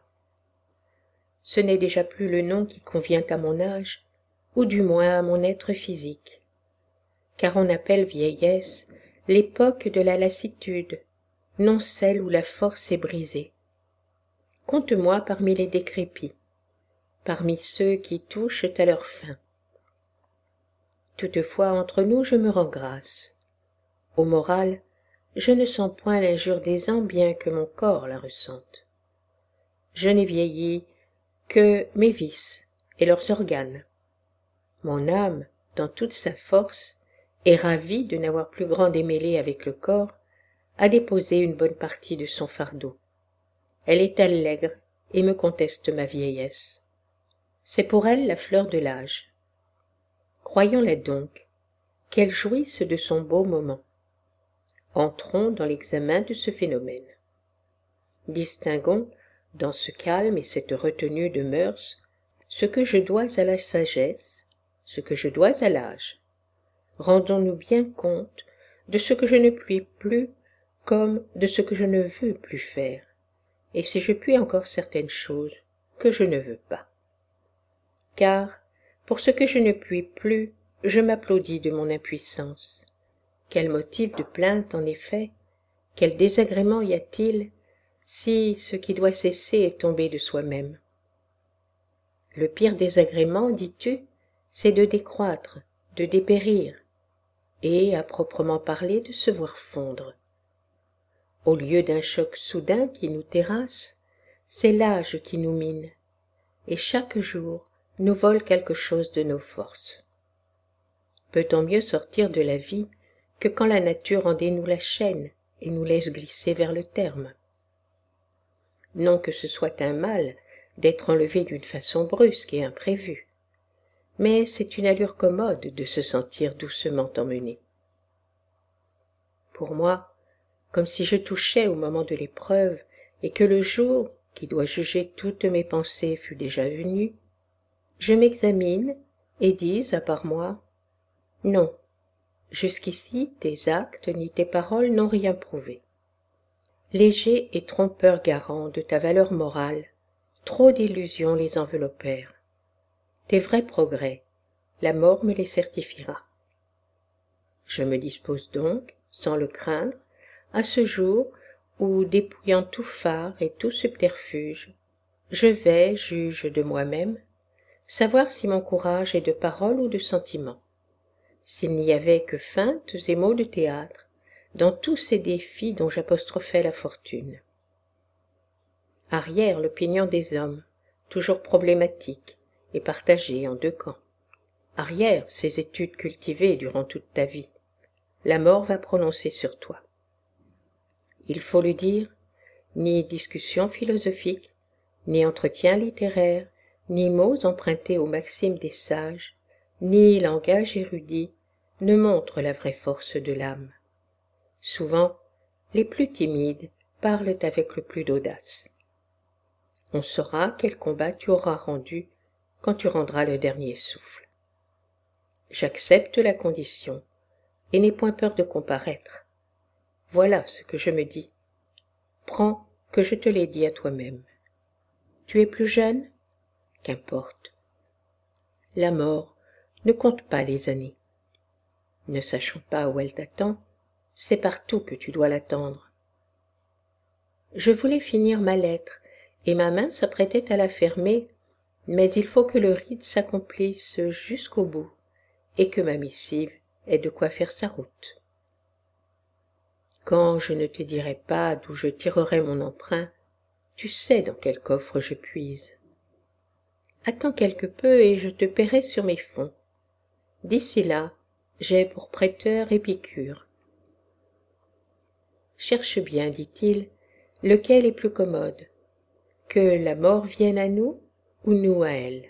Ce n'est déjà plus le nom qui convient à mon âge, ou du moins à mon être physique, car on appelle vieillesse l'époque de la lassitude, non celle où la force est brisée. Compte-moi parmi les décrépits, parmi ceux qui touchent à leur fin. Toutefois, entre nous, je me rends grâce. Au moral, je ne sens point l'injure des ans, bien que mon corps la ressente. Je n'ai vieilli que mes vices et leurs organes. Mon âme, dans toute sa force, et ravie de n'avoir plus grand démêlé avec le corps, a déposé une bonne partie de son fardeau. Elle est allègre et me conteste ma vieillesse. C'est pour elle la fleur de l'âge. Croyons-la donc, qu'elle jouisse de son beau moment. Entrons dans l'examen de ce phénomène. Distinguons, dans ce calme et cette retenue de mœurs, ce que je dois à la sagesse, ce que je dois à l'âge. Rendons-nous bien compte de ce que je ne puis plus comme de ce que je ne veux plus faire, et si je puis encore certaines choses que je ne veux pas. Car, pour ce que je ne puis plus, je m'applaudis de mon impuissance. Quel motif de plainte, en effet, quel désagrément y a-t-il si ce qui doit cesser est tombé de soi-même? Le pire désagrément, dis-tu, c'est de décroître, de dépérir, et, à proprement parler, de se voir fondre. Au lieu d'un choc soudain qui nous terrasse, c'est l'âge qui nous mine, et chaque jour nous vole quelque chose de nos forces. Peut-on mieux sortir de la vie que quand la nature en dénoue la chaîne et nous laisse glisser vers le terme? Non que ce soit un mal d'être enlevé d'une façon brusque et imprévue, mais c'est une allure commode de se sentir doucement emmené. Pour moi, comme si je touchais au moment de l'épreuve et que le jour qui doit juger toutes mes pensées fût déjà venu, je m'examine et dis à part moi: non, jusqu'ici tes actes ni tes paroles n'ont rien prouvé. Léger et trompeur garant de ta valeur morale, trop d'illusions les enveloppèrent. Tes vrais progrès, la mort me les certifiera. Je me dispose donc, sans le craindre, à ce jour où, dépouillant tout phare et tout subterfuge, je vais, juge de moi-même, savoir si mon courage est de parole ou de sentiment, s'il n'y avait que feintes et mots de théâtre dans tous ces défis dont j'apostrophais la fortune. Arrière l'opinion des hommes, toujours problématique et partagée en deux camps. Arrière ces études cultivées durant toute ta vie. La mort va prononcer sur toi. Il faut le dire, ni discussion philosophique, ni entretien littéraire, ni mots empruntés aux maximes des sages, ni langage érudit ne montrent la vraie force de l'âme. Souvent, les plus timides parlent avec le plus d'audace. On saura quel combat tu auras rendu quand tu rendras le dernier souffle. J'accepte la condition, et n'ai point peur de comparaître. Voilà ce que je me dis. Prends que je te l'ai dit à toi-même. Tu es plus jeune? Qu'importe. La mort ne compte pas les années. Ne sachant pas où elle t'attend, c'est partout que tu dois l'attendre. Je voulais finir ma lettre, et ma main s'apprêtait à la fermer, mais il faut que le rite s'accomplisse jusqu'au bout, et que ma missive ait de quoi faire sa route. Quand je ne te dirai pas d'où je tirerai mon emprunt, tu sais dans quel coffre je puise. Attends quelque peu et je te paierai sur mes fonds. D'ici là, j'ai pour prêteur Épicure. Cherche bien, dit-il, lequel est plus commode, que la mort vienne à nous ou nous à elle.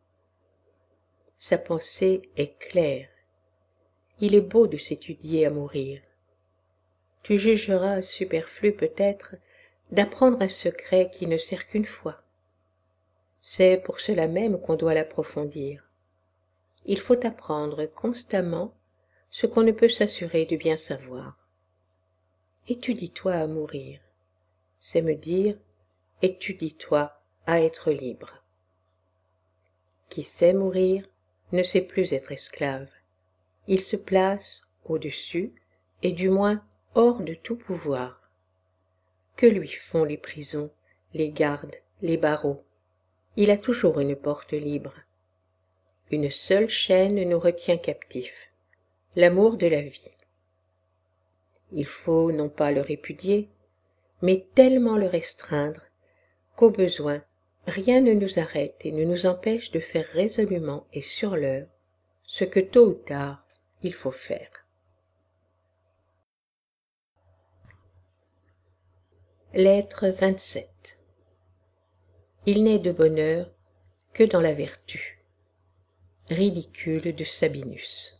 Sa pensée est claire. Il est beau de s'étudier à mourir. Tu jugeras superflu peut-être d'apprendre un secret qui ne sert qu'une fois. C'est pour cela même qu'on doit l'approfondir. Il faut apprendre constamment ce qu'on ne peut s'assurer de bien savoir. Étudie-toi à mourir, c'est me dire, étudie-toi à être libre. Qui sait mourir ne sait plus être esclave. Il se place au-dessus et du moins hors de tout pouvoir. Que lui font les prisons, les gardes, les barreaux? Il a toujours une porte libre. Une seule chaîne nous retient captifs, l'amour de la vie. Il faut non pas le répudier, mais tellement le restreindre qu'au besoin, rien ne nous arrête et ne nous empêche de faire résolument et sur l'heure ce que tôt ou tard il faut faire. Lettre vingt-sept. Il n'est de bonheur que dans la vertu. Ridicule de Sabinus.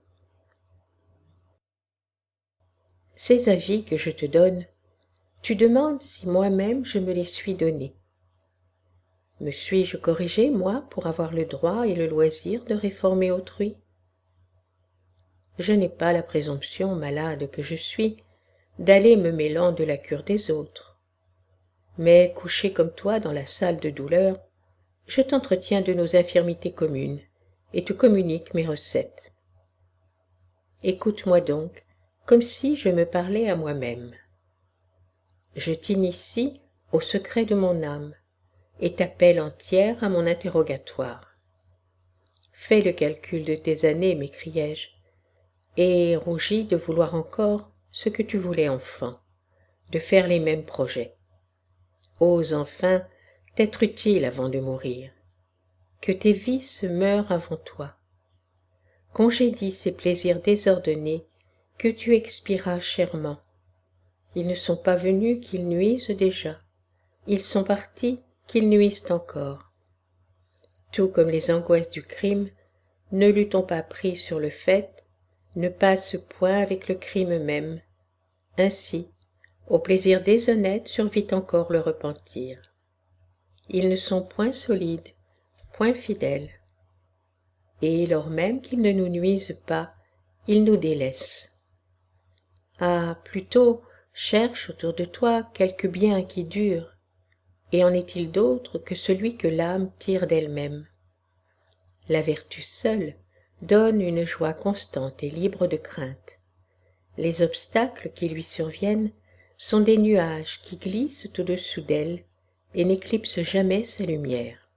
Ces avis que je te donne, tu demandes si moi-même je me les suis donnés. Me suis-je corrigé, moi, pour avoir le droit et le loisir de réformer autrui? Je n'ai pas la présomption, malade que je suis, d'aller me mêlant de la cure des autres. Mais couché comme toi dans la salle de douleur, je t'entretiens de nos infirmités communes et te communique mes recettes. Écoute-moi donc, comme si je me parlais à moi-même. Je t'initie au secret de mon âme et t'appelle entière à mon interrogatoire. Fais le calcul de tes années, m'écriai-je, et rougis de vouloir encore ce que tu voulais enfant, de faire les mêmes projets. Ose enfin t'être utile avant de mourir, que tes vices meurent avant toi. Congédie ces plaisirs désordonnés que tu expiras chèrement. Ils ne sont pas venus qu'ils nuisent déjà, ils sont partis qu'ils nuisent encore. Tout comme les angoisses du crime, ne l'eût-on pas pris sur le fait, ne passe point avec le crime même. Ainsi, au plaisir déshonnête survit encore le repentir. Ils ne sont point solides, point fidèles. Et lors même qu'ils ne nous nuisent pas, ils nous délaissent. Ah, plutôt, cherche autour de toi quelque bien qui dure, et en est-il d'autre que celui que l'âme tire d'elle-même? La vertu seule donne une joie constante et libre de crainte. Les obstacles qui lui surviennent sont des nuages qui glissent au-dessous d'elle et n'éclipsent jamais sa lumière.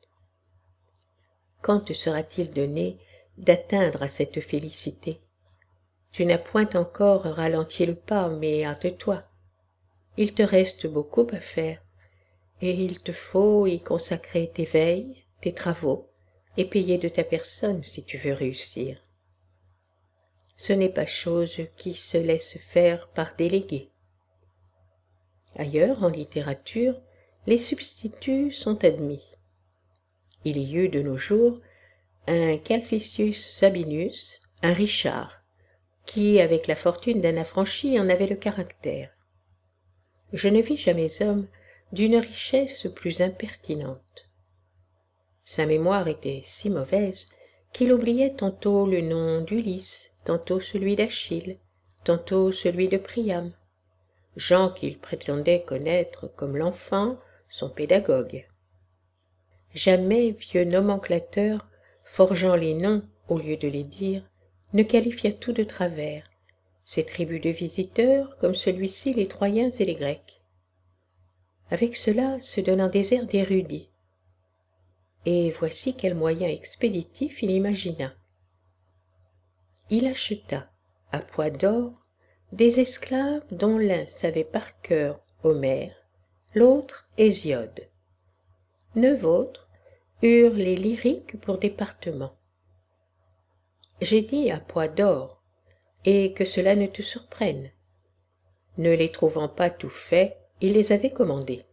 Quand te sera-t-il donné d'atteindre à cette félicité? Tu n'as point encore ralenti le pas, mais hâte-toi. Il te reste beaucoup à faire, et il te faut y consacrer tes veilles, tes travaux, et payer de ta personne si tu veux réussir. Ce n'est pas chose qui se laisse faire par délégué. Ailleurs, en littérature, les substituts sont admis. Il y eut de nos jours un Calficius Sabinus, un Richard, qui, avec la fortune d'un affranchi, en avait le caractère. Je ne vis jamais homme d'une richesse plus impertinente. Sa mémoire était si mauvaise qu'il oubliait tantôt le nom d'Ulysse, tantôt celui d'Achille, tantôt celui de Priam, gens qu'il prétendait connaître comme l'enfant son pédagogue. Jamais vieux nomenclateur, forgeant les noms au lieu de les dire, ne qualifia tout de travers, ces tribus de visiteurs comme celui-ci les Troyens et les Grecs. Avec cela se donnant des airs d'érudit. Et voici quel moyen expéditif il imagina. Il acheta, à poids d'or, des esclaves dont l'un savait par cœur Homère, l'autre Hésiode. Neuf autres eurent les lyriques pour département. J'ai dit à poids d'or, et que cela ne te surprenne. Ne les trouvant pas tout faits, il les avait commandés.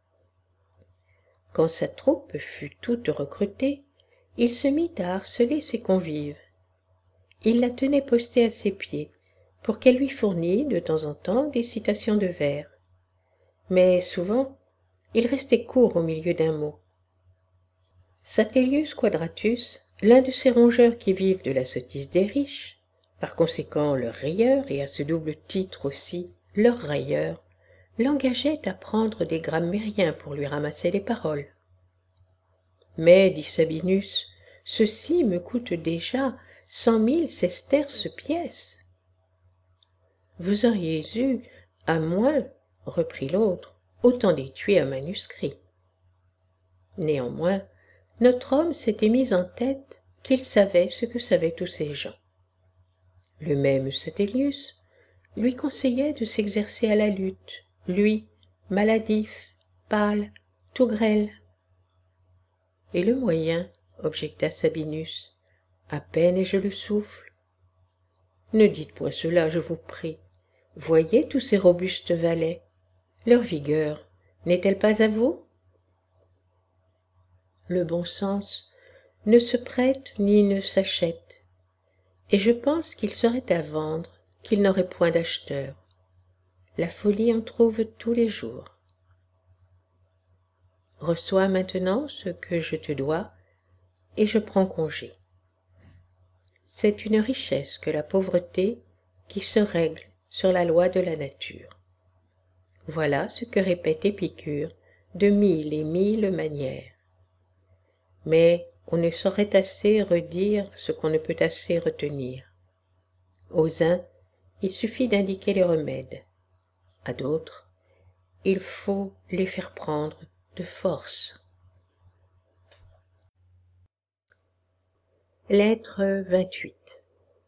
Quand sa troupe fut toute recrutée, il se mit à harceler ses convives. Il la tenait postée à ses pieds, pour qu'elle lui fournît de temps en temps des citations de vers. Mais souvent, il restait court au milieu d'un mot. Satellius Quadratus, l'un de ces rongeurs qui vivent de la sottise des riches, par conséquent leur rieur, et à ce double titre aussi leur railleur, l'engageait à prendre des grammairiens pour lui ramasser les paroles. Mais, dit Sabinus, ceci me coûte déjà cent mille sesterces pièce. Vous auriez eu, à moins, reprit l'autre, autant d'étuis à manuscrit. Néanmoins, notre homme s'était mis en tête qu'il savait ce que savaient tous ces gens. Le même Satellius lui conseillait de s'exercer à la lutte, lui, maladif, pâle, tout grêle. Et le moyen, objecta Sabinus, à peine et je le souffle. Ne dites point cela, je vous prie. Voyez tous ces robustes valets. Leur vigueur n'est-elle pas à vous? Le bon sens ne se prête ni ne s'achète, et je pense qu'il serait à vendre, qu'il n'aurait point d'acheteurs. La folie en trouve tous les jours. Reçois maintenant ce que je te dois, et je prends congé. C'est une richesse que la pauvreté qui se règle sur la loi de la nature. Voilà ce que répète Épicure de mille et mille manières. Mais on ne saurait assez redire ce qu'on ne peut assez retenir. Aux uns, il suffit d'indiquer les remèdes. À d'autres, il faut les faire prendre de force. Lettre vingt-huit.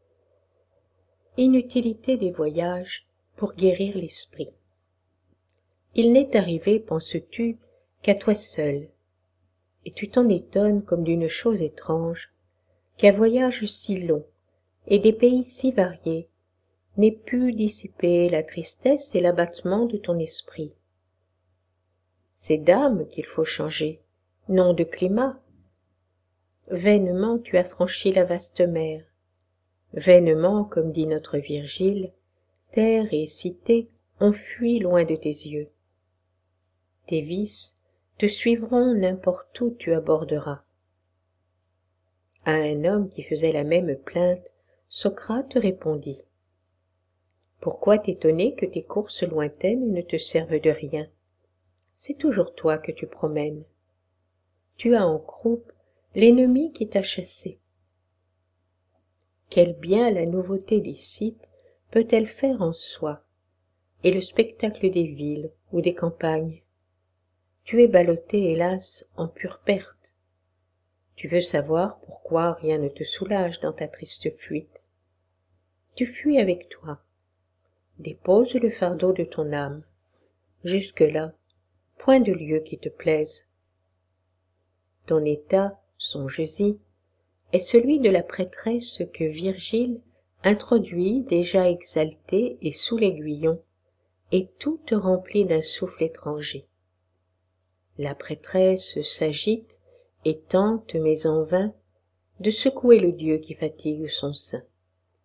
Inutilité des voyages pour guérir l'esprit. Il n'est arrivé, penses-tu, qu'à toi seul, et tu t'en étonnes comme d'une chose étrange, qu'un voyage si long et des pays si variés n'ait pu dissiper la tristesse et l'abattement de ton esprit. C'est d'âme qu'il faut changer, non de climat. Vainement tu as franchi la vaste mer. Vainement, comme dit notre Virgile, terre et cité ont fui loin de tes yeux. Tes vices te suivront n'importe où tu aborderas. À un homme qui faisait la même plainte, Socrate répondit: pourquoi t'étonner que tes courses lointaines ne te servent de rien? C'est toujours toi que tu promènes. Tu as en croupe l'ennemi qui t'a chassé. Quel bien la nouveauté des sites peut-elle faire en soi, et le spectacle des villes ou des campagnes? Tu es ballotté, hélas, en pure perte. Tu veux savoir pourquoi rien ne te soulage dans ta triste fuite. Tu fuis avec toi. Dépose le fardeau de ton âme. Jusque-là, point de lieu qui te plaise. Ton état, songes-y, est celui de la prêtresse que Virgile introduit déjà exaltée et sous l'aiguillon, et toute remplie d'un souffle étranger. La prêtresse s'agite et tente, mais en vain, de secouer le Dieu qui fatigue son sein.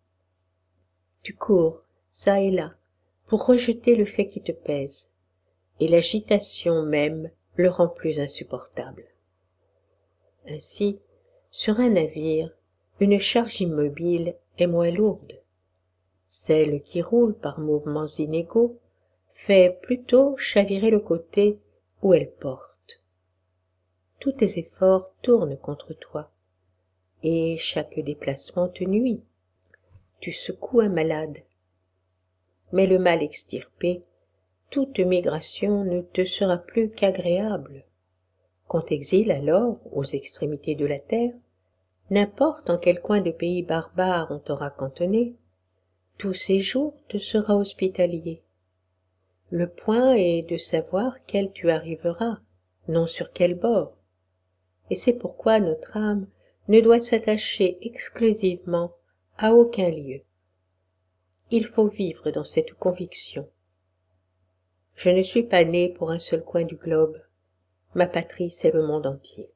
Tu cours, çà et là, pour rejeter le fait qui te pèse, et l'agitation même le rend plus insupportable. Ainsi, sur un navire, une charge immobile est moins lourde. Celle qui roule par mouvements inégaux fait plutôt chavirer le côté où elle porte. Tous tes efforts tournent contre toi, et chaque déplacement te nuit. Tu secoues un malade. Mais le mal extirpé, toute migration ne te sera plus qu'agréable. Qu'on t'exile alors aux extrémités de la terre, n'importe en quel coin de pays barbare on t'aura cantonné, tout séjour te sera hospitalier. Le point est de savoir quel tu arriveras, non sur quel bord. Et c'est pourquoi notre âme ne doit s'attacher exclusivement à aucun lieu. Il faut vivre dans cette conviction. Je ne suis pas né pour un seul coin du globe. Ma patrie, c'est le monde entier.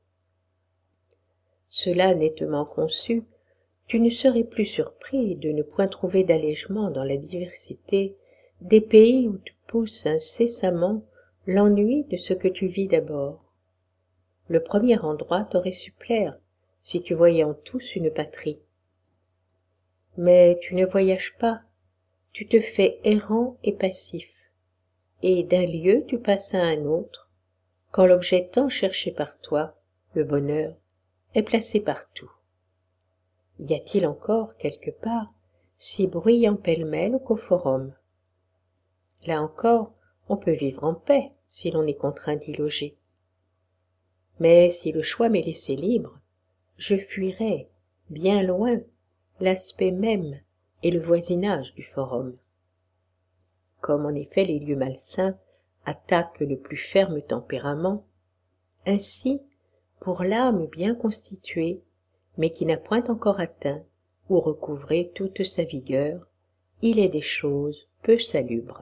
Cela nettement conçu, tu ne serais plus surpris de ne point trouver d'allègement dans la diversité des pays où te pousse incessamment l'ennui de ce que tu vis d'abord. Le premier endroit t'aurait su plaire si tu voyais en tous une patrie. Mais tu ne voyages pas, tu te fais errant et passif, et d'un lieu tu passes à un autre, quand l'objet tant cherché par toi, le bonheur, est placé partout. Y a-t-il encore, quelque part, si bruyant pêle-mêle qu'au forum? Là encore, on peut vivre en paix si l'on est contraint d'y loger. Mais si le choix m'est laissé libre, je fuirais, bien loin, l'aspect même et le voisinage du forum. Comme en effet les lieux malsains attaquent le plus ferme tempérament, ainsi, pour l'âme bien constituée, mais qui n'a point encore atteint ou recouvré toute sa vigueur, il est des choses peu salubres.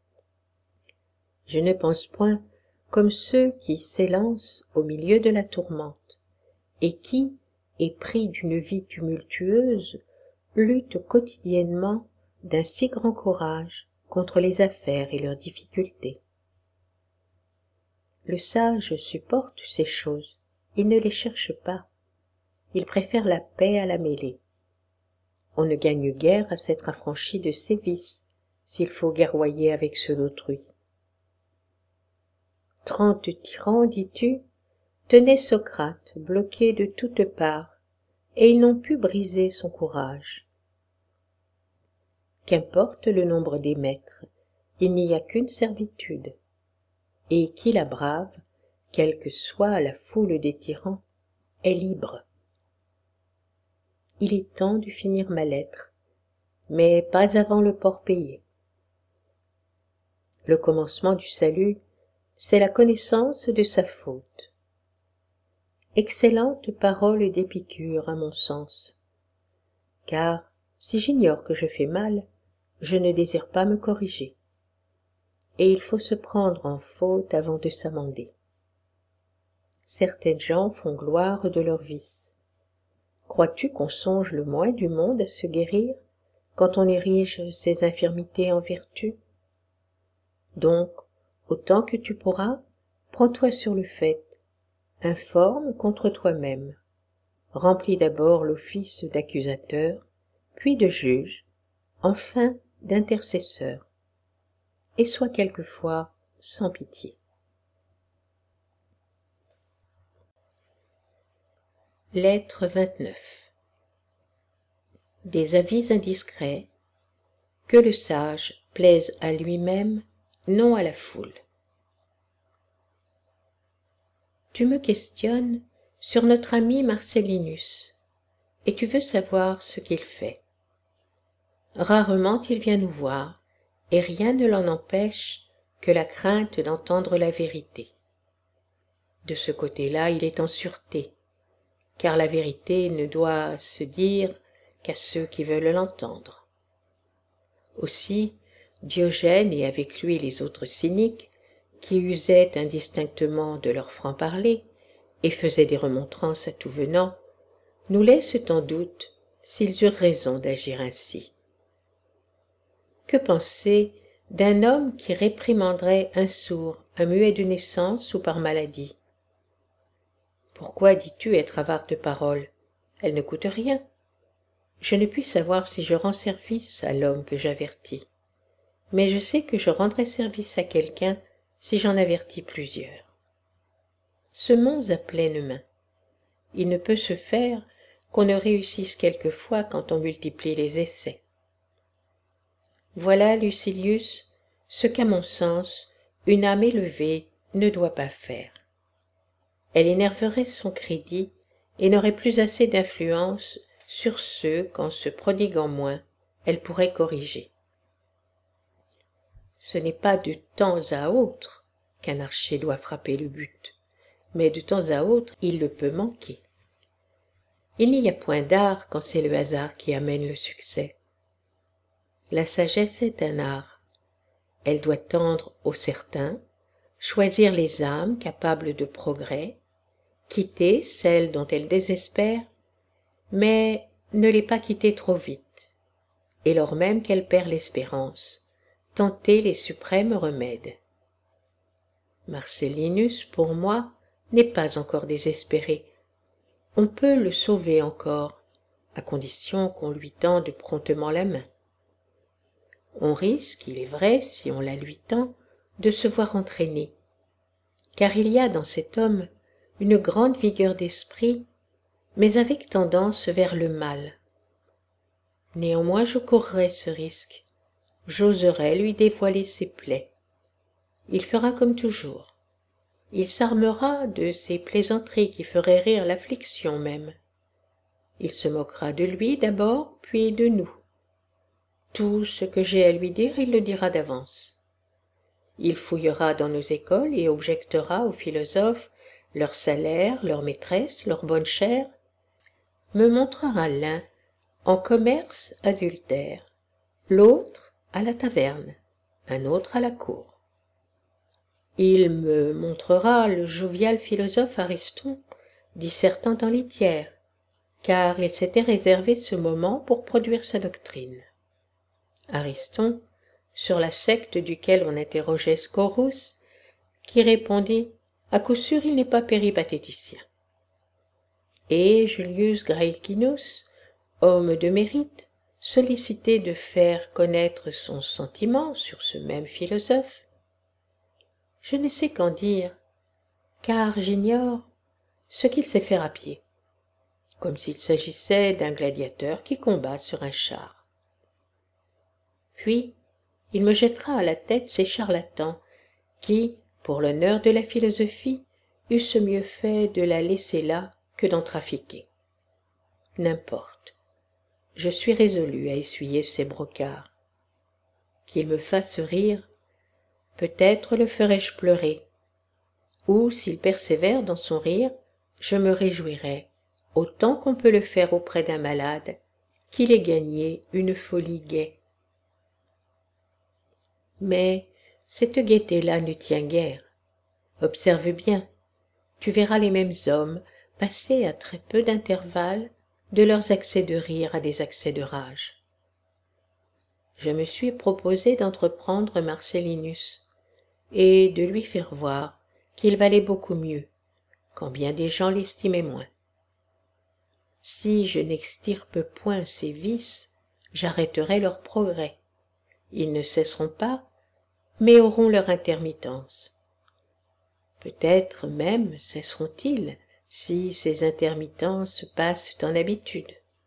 Je ne pense point comme ceux qui s'élancent au milieu de la tourmente, et qui, épris d'une vie tumultueuse, luttent quotidiennement d'un si grand courage contre les affaires et leurs difficultés. Le sage supporte ces choses, il ne les cherche pas, il préfère la paix à la mêlée. On ne gagne guère à s'être affranchi de ses vices, s'il faut guerroyer avec ceux d'autrui. Trente tyrans, dis-tu, tenaient Socrate bloqué de toutes parts, et ils n'ont pu briser son courage. Qu'importe le nombre des maîtres, il n'y a qu'une servitude, et qui la brave, quelle que soit la foule des tyrans, est libre. Il est temps de finir ma lettre, mais pas avant le port payé. Le commencement du salut, c'est la connaissance de sa faute. Excellente parole d'Épicure à mon sens, car si j'ignore que je fais mal, je ne désire pas me corriger, et il faut se prendre en faute avant de s'amender. Certaines gens font gloire de leurs vices. Crois-tu qu'on songe le moins du monde à se guérir quand on érige ses infirmités en vertu? Donc, autant que tu pourras, prends-toi sur le fait, informe contre toi-même, remplis d'abord l'office d'accusateur, puis de juge, enfin d'intercesseur, et sois quelquefois sans pitié. Lettre vingt-neuf. Des avis indiscrets, que le sage plaise à lui-même, non à la foule. Tu me questionnes sur notre ami Marcellinus, et tu veux savoir ce qu'il fait. Rarement il vient nous voir, et rien ne l'en empêche que la crainte d'entendre la vérité. De ce côté-là, il est en sûreté, car la vérité ne doit se dire qu'à ceux qui veulent l'entendre. Aussi, Diogène et avec lui les autres cyniques, qui usaient indistinctement de leur franc-parler et faisaient des remontrances à tout venant, nous laissent en doute s'ils eurent raison d'agir ainsi. Que penser d'un homme qui réprimanderait un sourd, un muet de naissance ou par maladie. Pourquoi dis-tu être avare de parole? Elle ne coûte rien. Je ne puis savoir si je rends service à l'homme que j'avertis, mais je sais que je rendrai service à quelqu'un si j'en avertis plusieurs. Semons à pleine main. Il ne peut se faire qu'on ne réussisse quelquefois quand on multiplie les essais. Voilà, Lucilius, ce qu'à mon sens une âme élevée ne doit pas faire. Elle énerverait son crédit et n'aurait plus assez d'influence sur ceux qu'en se prodiguant moins, elle pourrait corriger. Ce n'est pas de temps à autre qu'un archer doit frapper le but, mais de temps à autre il le peut manquer. Il n'y a point d'art quand c'est le hasard qui amène le succès. La sagesse est un art. Elle doit tendre au certain, choisir les âmes capables de progrès, quitter celles dont elle désespère, mais ne les pas quitter trop vite, et lors même qu'elle perd l'espérance, tenter les suprêmes remèdes. Marcellinus, pour moi, n'est pas encore désespéré. On peut le sauver encore, à condition qu'on lui tende promptement la main. On risque, il est vrai, si on la lui tend, de se voir entraîné, car il y a dans cet homme une grande vigueur d'esprit, mais avec tendance vers le mal. Néanmoins je courrai ce risque, j'oserai lui dévoiler ses plaies. Il fera comme toujours. Il s'armera de ces plaisanteries qui feraient rire l'affliction même. Il se moquera de lui d'abord, puis de nous. Tout ce que j'ai à lui dire, il le dira d'avance. Il fouillera dans nos écoles et objectera aux philosophes leur salaire, leur maîtresse, leur bonne chère, me montrera l'un en commerce adultère, l'autre à la taverne, un autre à la cour. Il me montrera le jovial philosophe Ariston dissertant en litière, car il s'était réservé ce moment pour produire sa doctrine. Ariston, sur la secte duquel on interrogeait Scaurus, qui répondit « À coup sûr il n'est pas péripatéticien ». Et Julius Graecinus, homme de mérite, sollicité de faire connaître son sentiment sur ce même philosophe. Je ne sais qu'en dire, car j'ignore ce qu'il sait faire à pied, comme s'il s'agissait d'un gladiateur qui combat sur un char. Puis, il me jettera à la tête ces charlatans qui, pour l'honneur de la philosophie, eussent mieux fait de la laisser là que d'en trafiquer. N'importe, je suis résolu à essuyer ces brocards. Qu'il me fasse rire, peut-être le ferai-je pleurer, ou, s'il persévère dans son rire, je me réjouirai, autant qu'on peut le faire auprès d'un malade, qu'il ait gagné une folie gaie. Mais cette gaieté-là ne tient guère. Observe bien, tu verras les mêmes hommes passer à très peu d'intervalle de leurs accès de rire à des accès de rage. Je me suis proposé d'entreprendre Marcellinus, et de lui faire voir qu'il valait beaucoup mieux, quand bien des gens l'estimaient moins. Si je n'extirpe point ces vices, j'arrêterai leur progrès. Ils ne cesseront pas, mais auront leur intermittence. Peut-être même cesseront-ils si ces intermittences passent en habitude.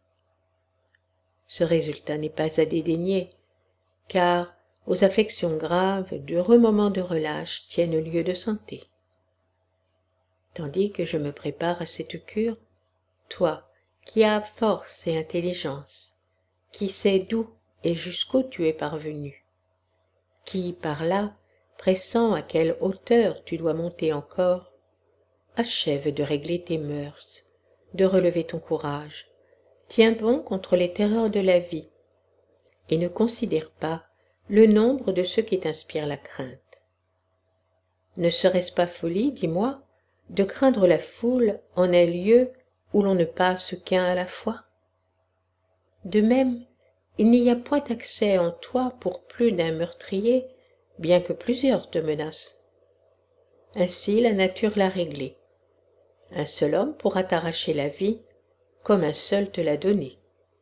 Ce résultat n'est pas à dédaigner, car aux affections graves d'heureux moments de relâche tiennent lieu de santé. Tandis que je me prépare à cette cure, toi, qui as force et intelligence, qui sais d'où et jusqu'où tu es parvenu, qui, par là, pressant à quelle hauteur tu dois monter encore, achève de régler tes mœurs, de relever ton courage, tiens bon contre les terreurs de la vie, et ne considère pas le nombre de ceux qui t'inspirent la crainte. Ne serait-ce pas folie, dis-moi, de craindre la foule en un lieu où l'on ne passe qu'un à la fois? De même, il n'y a point accès en toi pour plus d'un meurtrier, bien que plusieurs te menacent. Ainsi la nature l'a réglé. Un seul homme pourra t'arracher la vie, comme un seul te l'a donnée.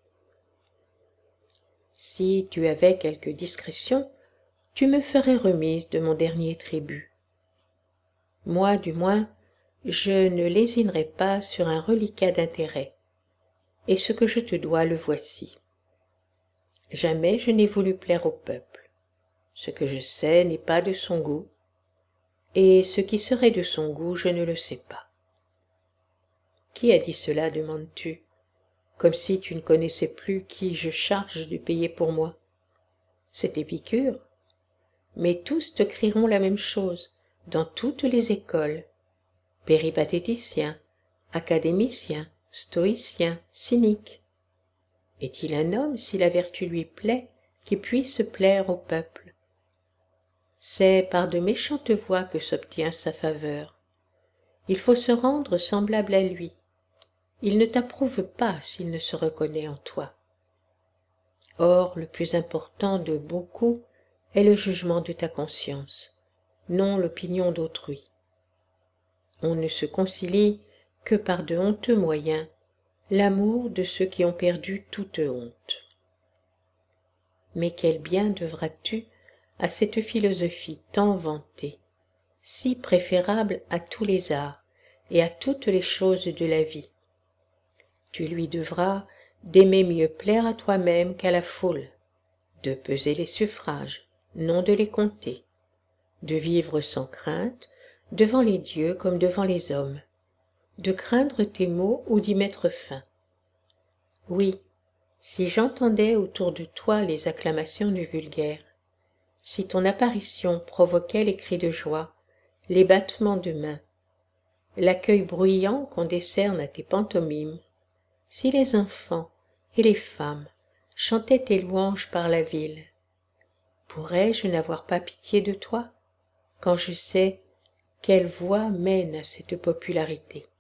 Si tu avais quelque discrétion, tu me ferais remise de mon dernier tribut. Moi, du moins, je ne lésinerai pas sur un reliquat d'intérêt, et ce que je te dois le voici. Jamais je n'ai voulu plaire au peuple. Ce que je sais n'est pas de son goût, et ce qui serait de son goût, je ne le sais pas. Qui a dit cela, demandes-tu, comme si tu ne connaissais plus qui je charge de payer pour moi? C'est Épicure. Mais tous te crieront la même chose, dans toutes les écoles. Péripatéticien, académicien, stoïcien, cynique. Est-il un homme, si la vertu lui plaît, qui puisse plaire au peuple? C'est par de méchantes voies que s'obtient sa faveur. Il faut se rendre semblable à lui. Il ne t'approuve pas s'il ne se reconnaît en toi. Or, le plus important de beaucoup est le jugement de ta conscience, non l'opinion d'autrui. On ne se concilie que par de honteux moyens, l'amour de ceux qui ont perdu toute honte. Mais quel bien devras-tu à cette philosophie tant vantée, si préférable à tous les arts et à toutes les choses de la vie? Tu lui devras d'aimer mieux plaire à toi-même qu'à la foule, de peser les suffrages, non de les compter, de vivre sans crainte, devant les dieux comme devant les hommes, de craindre tes maux ou d'y mettre fin. Oui, si j'entendais autour de toi les acclamations du vulgaire, si ton apparition provoquait les cris de joie, les battements de mains, l'accueil bruyant qu'on décerne à tes pantomimes, si les enfants et les femmes chantaient tes louanges par la ville, pourrais-je n'avoir pas pitié de toi, quand je sais quelle voie mène à cette popularité?